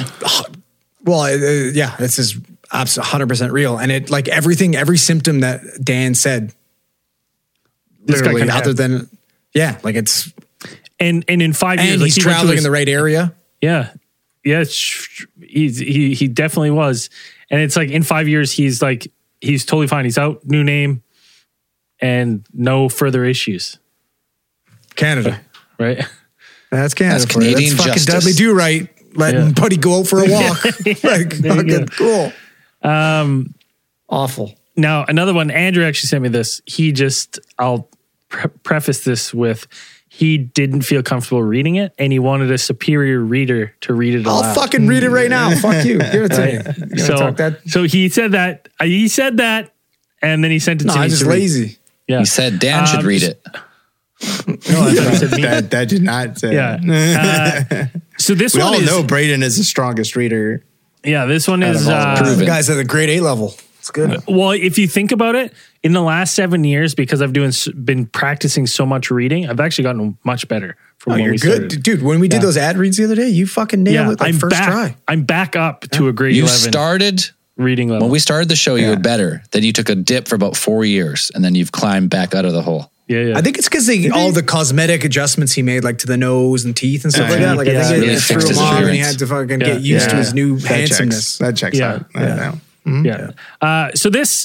This is absolutely 100% real. And it like everything, every symptom that Dan said, This guy literally, can other have. than, yeah, like it's, And in 5 years, and like he's he went to traveling his- in the right area. Yeah. Yeah. He definitely was. And it's like in 5 years, he's totally fine. He's out, new name, and no further issues. Canada. Right? That's Canada. That's for you. Canadian That's fucking justice. Dudley Do Right. Letting Buddy go out for a walk. Like, There you fucking go. cool. Awful. Now, another one, Andrew actually sent me this. I'll preface this with, he didn't feel comfortable reading it and he wanted a superior reader to read it aloud. I'll fucking read it right now. Fuck you. Give it to me. You wanna talk that? So he said that, and then he sent it No, to me. I'm just to read. lazy. Yeah. He said Dan should read it. No, I thought he said me. that did not say. Yeah. So this We one all is, know Braden is the strongest reader. yeah, this one is, The guy's at the grade 8 level. It's good. well, if you think about it, in the last 7 years, because I've been practicing so much reading, I've actually gotten much better from when You're we good. started. Dude, when we did Yeah. those ad reads the other day, you fucking nailed it like I'm first back. try. I'm back up to a grade You 11 started reading level. when we started the show. You were better. Then you took a dip for about 4 years, and then you've climbed back out of the hole. yeah. I think it's because all the cosmetic adjustments he made, like to the nose and teeth and stuff like that. Like I think Really it threw fixed him his off and he appearance. had to fucking Yeah. get used to his new That handsomeness. checks Yeah. out. Yeah. So this,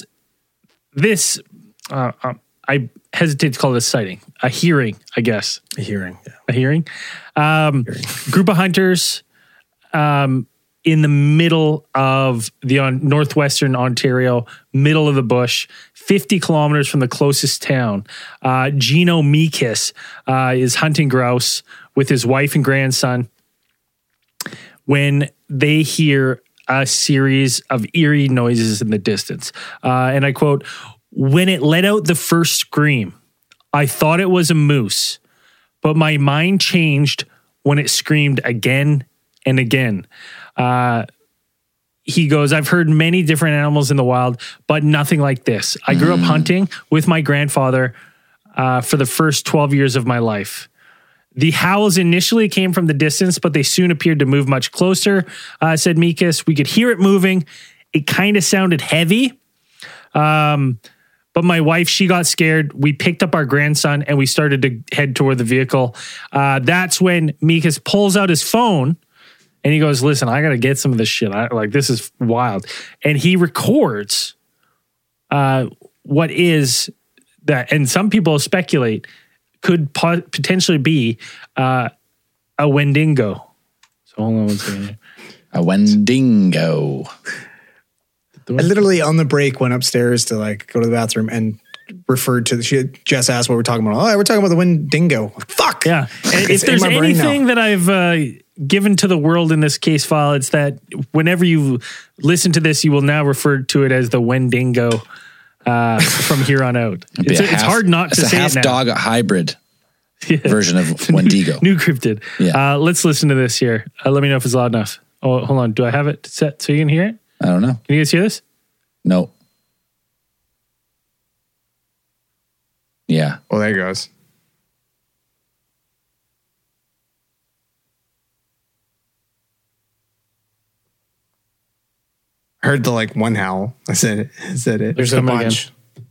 I hesitate to call this sighting, a hearing, I guess. A hearing. Yeah. A hearing. Group of hunters in the middle of the northwestern Ontario, middle of the bush, 50 kilometers from the closest town. Gino Mikis is hunting grouse with his wife and grandson when they hear a series of eerie noises in the distance. And I quote, "When it let out the first scream, I thought it was a moose, but my mind changed when it screamed again and again." He goes, "I've heard many different animals in the wild, but nothing like this. I grew up hunting with my grandfather for the first 12 years of my life. The howls initially came from the distance, but they soon appeared to move much closer," said Mikis. "We could hear it moving. It kind of sounded heavy. But my wife, she got scared. We picked up our grandson and we started to head toward the vehicle. That's when Mikis pulls out his phone and he goes, listen, I got to get some of this shit. This is wild. And he records what is that. And some people speculate could potentially be a Wendigo. So hold on one second. A Wendigo. I literally on the break went upstairs to go to the bathroom and referred to Jess asked what we're talking about. Oh, we're talking about the Wendigo. Fuck. Yeah. And if there's anything that I've given to the world in this case file, it's that whenever you listen to this, you will now refer to it as the Wendigo from here on out. It's hard not to say it now. It's a half dog hybrid version of Wendigo. New cryptid. Yeah. Let's listen to this here. Let me know if it's loud enough. Oh, hold on. Do I have it set so you can hear it? I don't know. Can you guys hear this? No. Yeah. Oh, there it goes. I heard the one howl. I said it. There's a bunch. Again.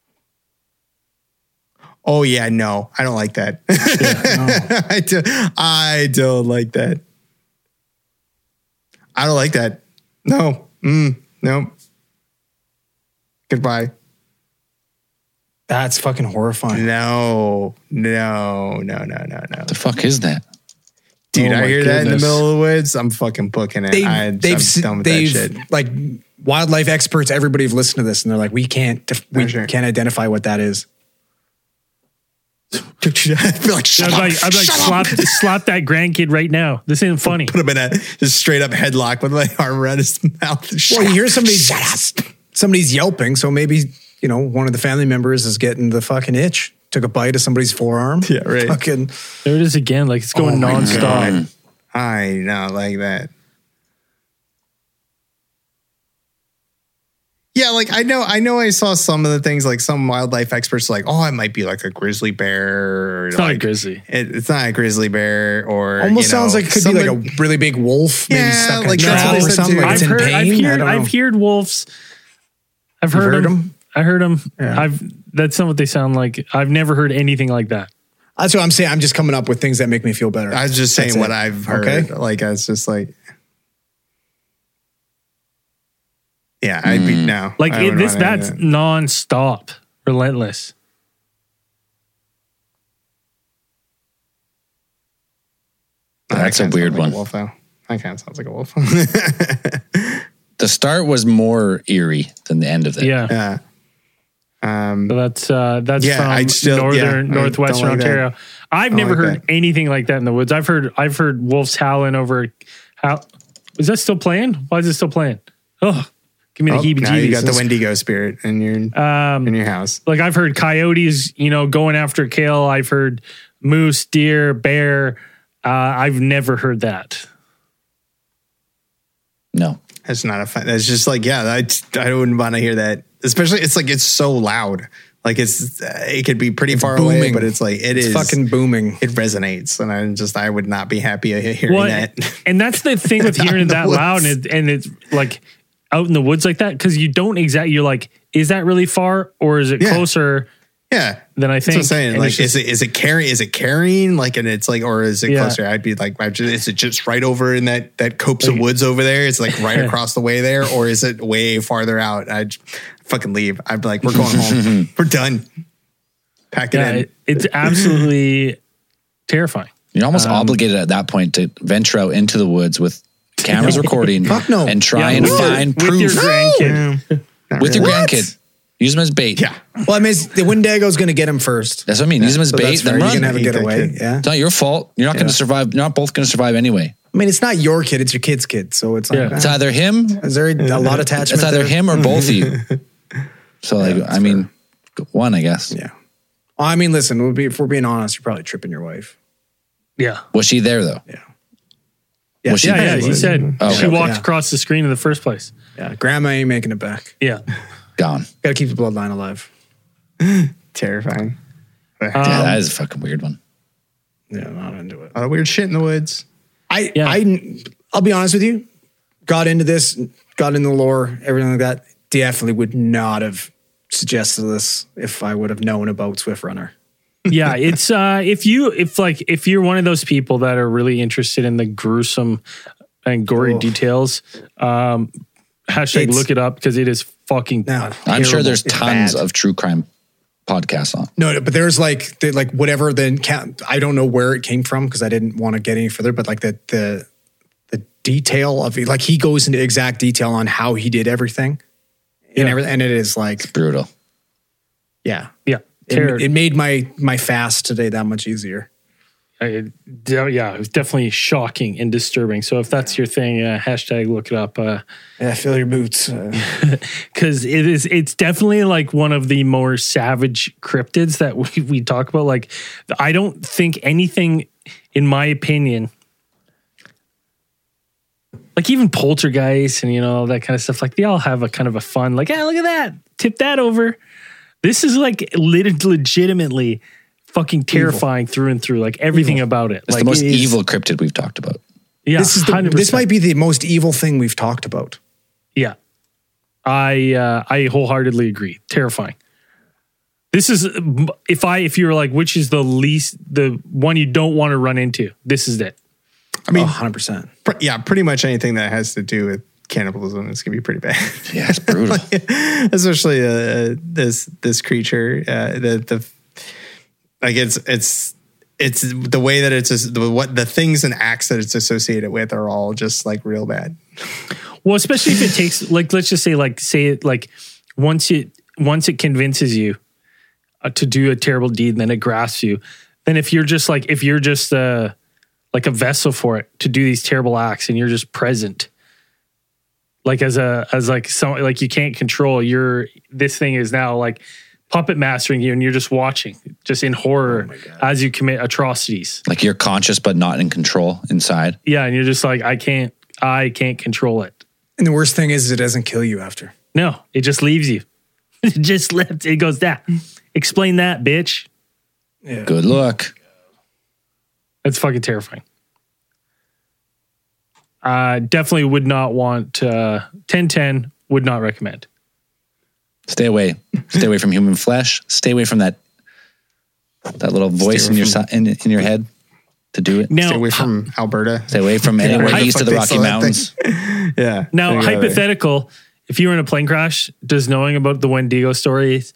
Oh yeah, no, I don't like that. Yeah, no. I don't like that. I don't like that. No. No. Goodbye. That's fucking horrifying. No. What the fuck is that? Dude, I hear that in the middle of the woods. I'm fucking booking it. I'm done with that shit. Wildlife experts, everybody have listened to this and they're like, we can't identify what that is. I'd slap that grandkid right now. This isn't funny. Put him in a just straight up headlock with my arm around his mouth. Well, you hear somebody's yelping, so maybe one of the family members is getting the fucking itch. Took a bite of somebody's forearm. Yeah, right. Fucking there it is again. It's going nonstop. I not like that. Yeah, I know I saw some of the things, some wildlife experts it might be a grizzly bear. It's not a grizzly. It's not a grizzly bear or almost sounds like it could be a really big wolf. Maybe stuck in a trap or something. I've heard wolves. I've heard them. I heard them. Yeah. That's not what they sound like. I've never heard anything like that. That's what I'm saying. I'm just coming up with things that make me feel better. I was just saying what I've heard. Okay? I was just yeah, I'd be no. That's nonstop, relentless. That's a weird one. Wolf, though. That kind of sounds like a wolf. The start was more eerie than the end of it. Yeah. So that's from northwestern Ontario. I've never heard anything like that in the woods. I've heard wolves howling over. Is that still playing? Why is it still playing? Oh, give me the heebie-jeebies. Now you got the Wendigo spirit in your house. I've heard coyotes, going after kale. I've heard moose, deer, bear. I've never heard that. No. That's not a fun. That's just I wouldn't want to hear that. Especially, it's so loud. It could be pretty far away, but it's fucking booming. It resonates, and I would not be happy hearing that. And that's the thing with hearing it that loud, and it's out in the woods like that because you don't exactly. You're like, is that really far or is it closer? Yeah. Than I think. That's what I'm saying. Is it carrying? Is it carrying? And it's or is it closer? I'd be is it just right over in that copse of woods over there? It's right across the way there, or is it way farther out? I'd fucking leave. I'd be like, we're going home. We're done. Pack it in. It's absolutely terrifying. You're almost obligated at that point to venture out into the woods with camera's recording. Fuck no. And try and find proof. With your grandkid. With your grandkid. Use them as bait. Yeah. Well, I mean, the Wendigo's going to get him first. That's what I mean. Use them as So bait. that's fair. Then You're run. going to have a getaway. Yeah. It's not your fault. You're not going to survive. You're not both going to survive anyway. I mean, it's not your kid. It's your kid's kid. So it's like, It's either him. Is there a lot of attachment? It's either there? him or both of you. So, like, I mean, one, I guess. Yeah. I mean, listen, if we're being honest, you're probably tripping your wife. Yeah. Was she there, though? Yeah. Was she Yeah, he said Oh, she okay. walked across the screen in the first place. Yeah. Grandma ain't making it back. Yeah. Gone. Got to keep the bloodline alive. Terrifying. Yeah, that is a fucking weird one. Yeah, I'm not into it. A lot of weird shit in the woods. I'll be honest with you. Got into this, got into the lore, everything like that. Definitely would not have suggested this if I would have known about Swift Runner. Yeah, it's if you're one of those people that are really interested in the gruesome and gory details, hashtag look it up because it is fucking. I'm sure there's tons of true crime podcasts on. No, but there's like whatever. Then I don't know where it came from because I didn't want to get any further. But like the detail of it, like he goes into exact detail on how he did everything and everything, and it is like it's brutal. Yeah. It made my fast today that much easier. It was definitely shocking and disturbing. So if that's your thing, hashtag look it up. Fill your boots. Because it's definitely like one of the more savage cryptids that we talk about. Like, I don't think anything, in my opinion, like even poltergeist and, all that kind of stuff, like they all have a kind of a fun, like, look at that, tip that over. This is like legitimately fucking terrifying through and through, like everything about it. It's like the most evil cryptid we've talked about. Yeah, this might be the most evil thing we've talked about. Yeah, I wholeheartedly agree. Terrifying. This is if you're like, which is the one you don't want to run into. This is it. I mean, 100%. Yeah, pretty much anything that has to do with cannibalism is gonna be pretty bad. Yeah, it's brutal. Especially this creature. It's the way that it's what the things and acts that it's associated with are all just like real bad. Well, especially if it takes, like, let's just say once it convinces you to do a terrible deed and then it grasps you, then if you're just like a vessel for it to do these terrible acts and you're just present, like as you can't control this thing is now like puppet mastering you and you're just watching just in horror as you commit atrocities. Like you're conscious but not in control inside. Yeah, and you're just like, I can't control it. And the worst thing is it doesn't kill you after. No, it just leaves you. It goes that. Explain that, bitch. Yeah. Good luck. That's fucking terrifying. Definitely would not want 1010 would not recommend. Stay away. Stay away from human flesh. Stay away from that little voice in your head to do it. Now, stay away from Alberta. Stay away from anywhere east of the Rocky Mountains. Yeah. Now, hypothetical, if you were in a plane crash, does knowing about the Wendigo stories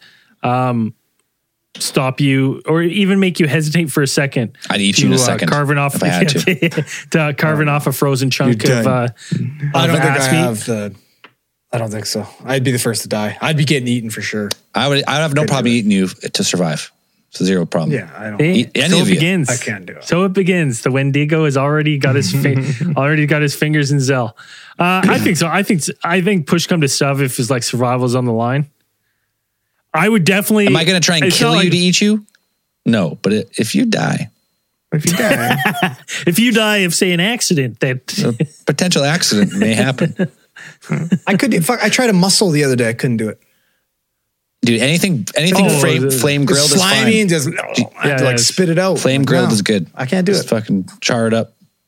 stop you or even make you hesitate for a second? I'd eat you in a second. Carving off, if I had to. Carving off a frozen chunk of I don't think I have the. I don't think so. I'd be the first to die. I'd be getting eaten for sure. I'd have no problem eating you to survive. It's zero problem. Yeah, I don't. Eat any so of it you. begins. I can't do it. So it begins. The Wendigo has already got his fingers in Zell. I think so. I think push come to shove if it's like survival's on the line. I would definitely. Am I going to try and kill you to eat you? No, but if you die. If you die. If you die of, say, an accident, that a potential accident may happen. I tried a mussel the other day. I couldn't do it. Dude, anything flame grilled is fine. Slimy and just I have to spit it out. Flame grilled is good. I can't do it. Fucking char it up.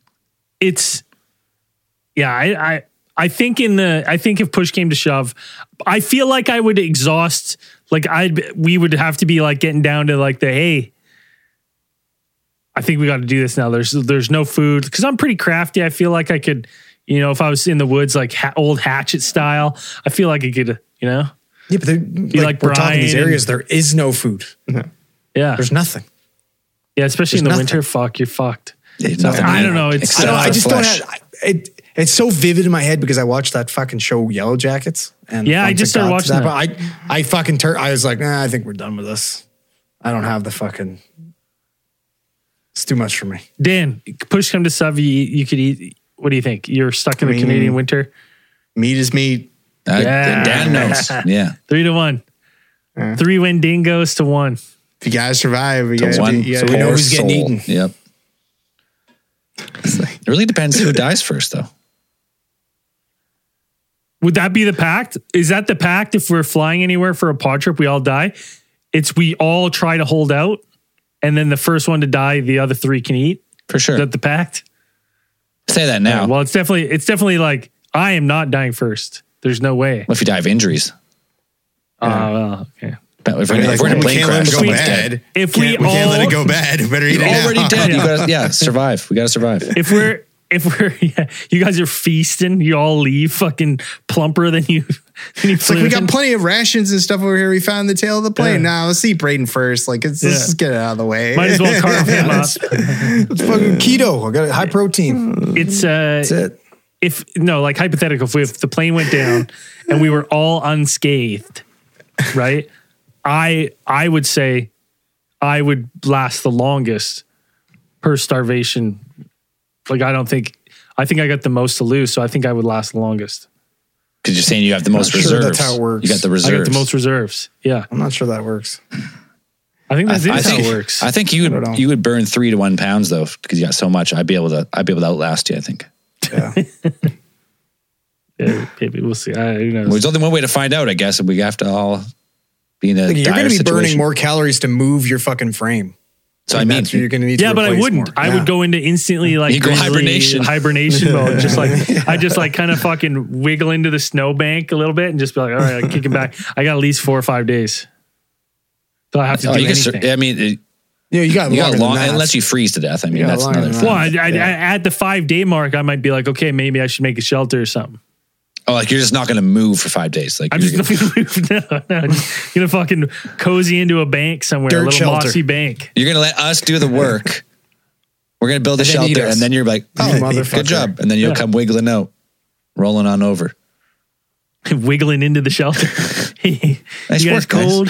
I think if push came to shove, I feel like I would exhaust. Like we would have to be like getting down to like hey, I think we got to do this now. There's no food because I'm pretty crafty. I feel like I could, if I was in the woods like old hatchet style, I feel like I could, Yeah, but we're talking these areas. There is no food. Yeah, there's nothing. Yeah, especially in the winter. Fuck, you're fucked. So, I don't know. I just don't have it. It's so vivid in my head because I watched that fucking show Yellow Jackets. And Yeah, I once just it started got to watching that, but I fucking I was like, I think we're done with this. I don't have the fucking. It's too much for me. Dan, push come to shove, you could eat. What do you think? You're stuck in the Canadian winter. Meat is meat. Dan knows. Yeah. 3-1. 3 Wendigos to 1. If you guys survive, you guys one. do, you So gotta we know do who's getting eaten. Yep. It really depends who dies first, though. Would that be the pact? Is that the pact? If we're flying anywhere for a pod trip, we all die. It's we all try to hold out, and then the first one to die, the other 3 can eat. For sure. Is that the pact? Say that now. Yeah, well, it's definitely like I am not dying first. There's no way. What if you die of injuries? Well, okay. But if we're in a plane crash, go bad. If we can't let it go bad. We better eat You're it already now. dead. You gotta survive. We gotta survive. If we're you guys are feasting, you all leave fucking plumper than you. It's like we got plenty of rations and stuff over here. We found the tail of the plane. Yeah. Now let's eat Braden first. Like let's just get it out of the way. Might as well carve him up. It's fucking keto. I got high protein. It's That's it. if no, like hypothetical, if the plane went down and we were all unscathed, right? I would say I would last the longest per starvation. Like I think I got the most to lose, so I think I would last the longest. Because you're saying you have the most reserves. That's how it works. You got the I reserves. got the most reserves. Yeah, I'm not sure that works. I think that's how it works. I think you would burn 3 to 1 pounds though, because you got so much. I'd be able to outlast you. I think. Yeah. Yeah, maybe we'll see. Who knows? Well, there's only one way to find out, I guess. We have to all be in a You're dire going to be situation. burning more calories to move your fucking frame. So I mean, that's what you're going to need. Yeah, to but I replace wouldn't. more. I would go into instantly like You go grizzly hibernation mode. Just like I just like kind of fucking wiggle into the snowbank a little bit and just be like, all right, I'm kicking back. I got at least 4 or 5 days. So I have to do anything. I mean, Yeah, you got long unless you freeze to death. I mean, that's another thing. Well, at the 5-day mark, I might be like, okay, maybe I should make a shelter or something. Oh, like you're just not going to move for 5 days. Like I'm just not gonna move. No, just gonna fucking cozy into a bank somewhere, Dirt a little shelter. mossy bank. you're going to let us do the work. We're going to build a And then eat shelter, us. and then you're like, You oh, motherfucker. good job. And then you'll come wiggling out, rolling on over. Wiggling into the shelter. Nice you guys work, guys.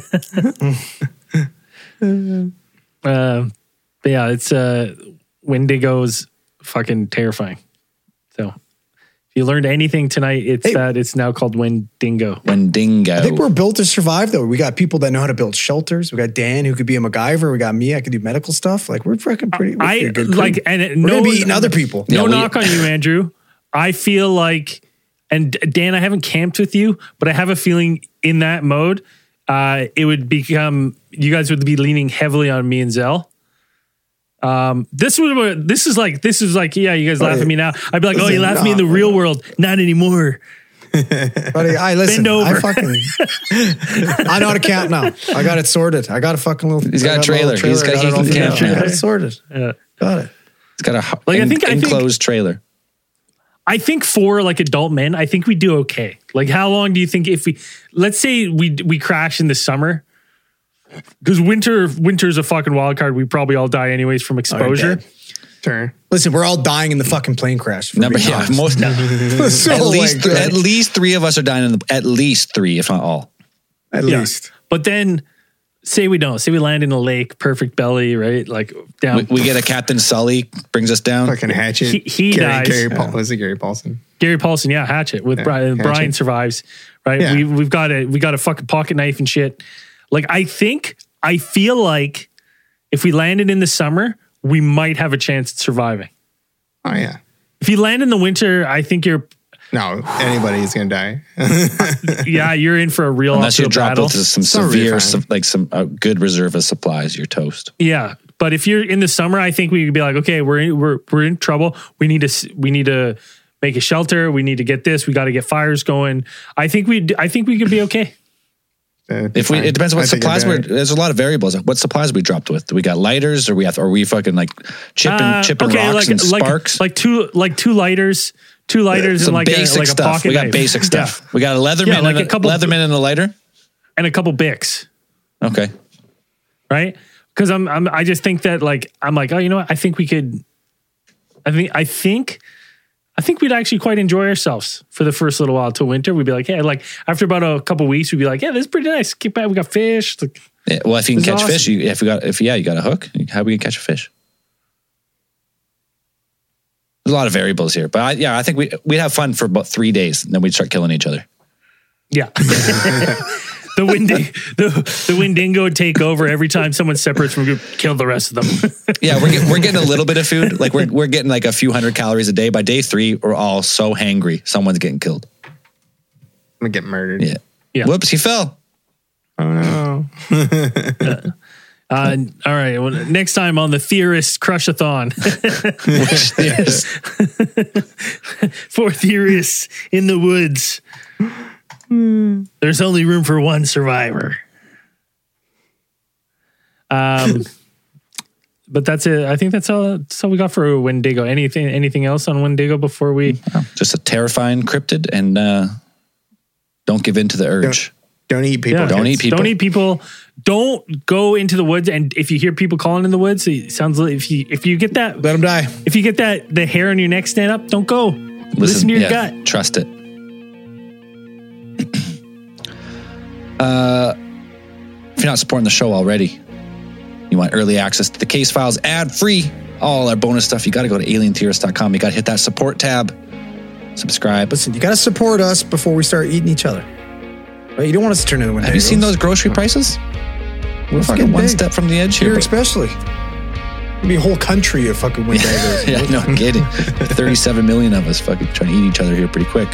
cold? But yeah, it's Wendigo's fucking terrifying. So if you learned anything tonight, it's that it's now called Wendigo. Wendigo. I think we're built to survive, though. We got people that know how to build shelters. We got Dan, who could be a MacGyver. We got me, I could do medical stuff. Like we're freaking pretty. We're pretty good. Like, crew. and we're no, gonna be eating other people. No Yeah, knock on you, Andrew. I feel like, and Dan, I haven't camped with you, but I have a feeling in that mode, it would become, you guys would be leaning heavily on me and Zell. This is like, yeah, you guys laugh at me now. I'd be like, oh, you laugh at me in the real world. Not anymore. Buddy, listen. Bend over. I know how to camp now. I got it sorted. I got a fucking little. He's got a trailer. He I got it all can camp figured out. now. I got it sorted. Yeah. Got it. It's got a Like, I think- enclosed trailer. I think for like adult men, I think we do okay. Like, how long do you think if let's say we crash in the summer? Because winter's a fucking wild card. We probably all die anyways from exposure. Sure. Listen, we're all dying in the fucking plane crash. Number, yeah, most, So, at least 3 of us are dying at least 3, if not all. At Yeah. least. But then say we don't. Say we land in a lake, perfect belly, right? Like down. We get a Captain Sully, brings us down. Fucking hatchet. He dies. Was it Gary Paulson? Gary Paulson, yeah, hatchet with Brian. Hatchet. Brian survives, right? Yeah. We got a fucking pocket knife and shit. Like I feel like if we landed in the summer, we might have a chance at surviving. Oh yeah. If you land in the winter, I think you're anybody's gonna die. yeah, you're in for a real Unless you uphill drop battle. into some severe, some good reserve of supplies, you're toast. Yeah, but if you're in the summer, I think we could be like, okay, we're in trouble. We need to make a shelter. We need to get this. We got to get fires going. I think we could be okay. It depends on what supplies there's a lot of variables. What supplies we dropped with? Do we got lighters, or are we fucking like chipping rocks and sparks? Like two lighters, some and like basic a stuff. pocket We got knife. basic stuff. Yeah. We got a Leatherman and a lighter, and a couple Bics. Okay, right? Because I just think that I'm like, oh, you know what? I think we could. I think I think we'd actually quite enjoy ourselves for the first little while till winter. We'd be like, hey, like after about a couple weeks, we'd be like, yeah, this is pretty nice. Get back, we got fish. Like, Yeah, well, if you can This is catch awesome. fish, you got a hook. How are we gonna catch a fish? There's a lot of variables here, but I think we'd have fun for about 3 days, and then we'd start killing each other. yeah. The Windingo would take over every time someone separates from a group, kill the rest of them. Yeah, we're getting a little bit of food. Like we're getting like a few hundred calories a day. By day 3, we're all so hangry. Someone's getting killed. I'm gonna get murdered. Yeah. Whoops, he fell. Oh no. All right. Well, next time on the Theorist Crush-a-thon. For theorists in the woods. There's only room for one survivor. But that's it. I think that's all we got for Wendigo. Anything else on Wendigo before we? Just a terrifying cryptid, and don't give in to the urge. Don't eat people. Yeah. Don't eat people. Don't eat people. Don't go into the woods. And if you hear people calling in the woods, it sounds like if you get that, let them die. If you get the hair on your neck stand up, don't go. Listen to your gut. Trust it. If you're not supporting the show already, you want early access to the case files ad-free, all our bonus stuff, you got to go to alientheorist.com. You got to hit that support tab. Subscribe. Listen, you got to support us before we start eating each other. Right? You don't want us to turn into Wendigos. Have you seen those grocery prices? We're fucking one step from the edge here. Here especially. There'll be a whole country of fucking Wendigos. Yeah, no kidding. 37 million of us fucking trying to eat each other here pretty quick.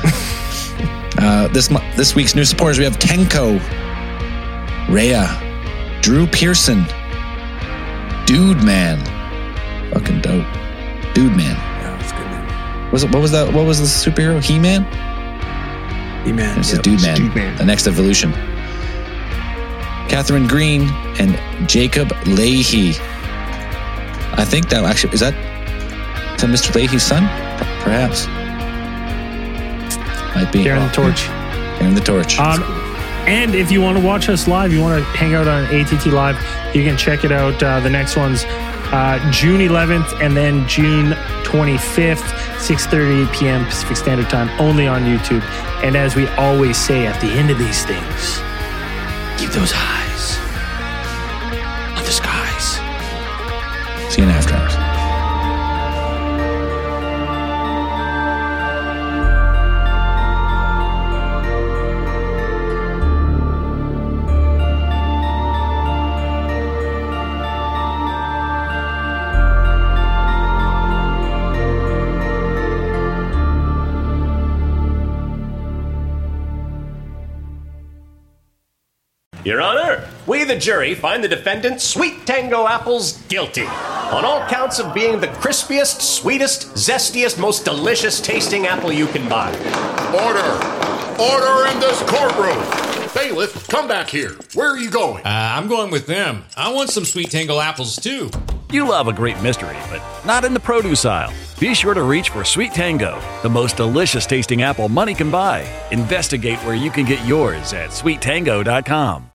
This week's new supporters, we have Tenko, Rhea, Drew Pearson, Dude Man. Fucking dope. Dude Man. Yeah, that's good, man. What was that? What was the superhero? He-Man? He-Man. This is Dude Man. The next evolution. Catherine Green and Jacob Leahy. I think that actually, is that Mr. Leahy's son? Perhaps. Might be. Carrying the torch. Carrying the torch. And if you want to watch us live, you want to hang out on ATT Live, you can check it out. The next one's June 11th and then June 25th, 6:30 p.m. Pacific Standard Time, only on YouTube. And as we always say at the end of these things, keep those eyes on the skies. See you in After Hours. Your Honor, we, the jury, find the defendant, Sweet Tango Apples, guilty on all counts of being the crispiest, sweetest, zestiest, most delicious tasting apple you can buy. Order! Order in this courtroom! Bailiff, come back here. Where are you going? I'm going with them. I want some Sweet Tango apples too. You love a great mystery, but not in the produce aisle. Be sure to reach for Sweet Tango, the most delicious tasting apple money can buy. Investigate where you can get yours at sweettango.com.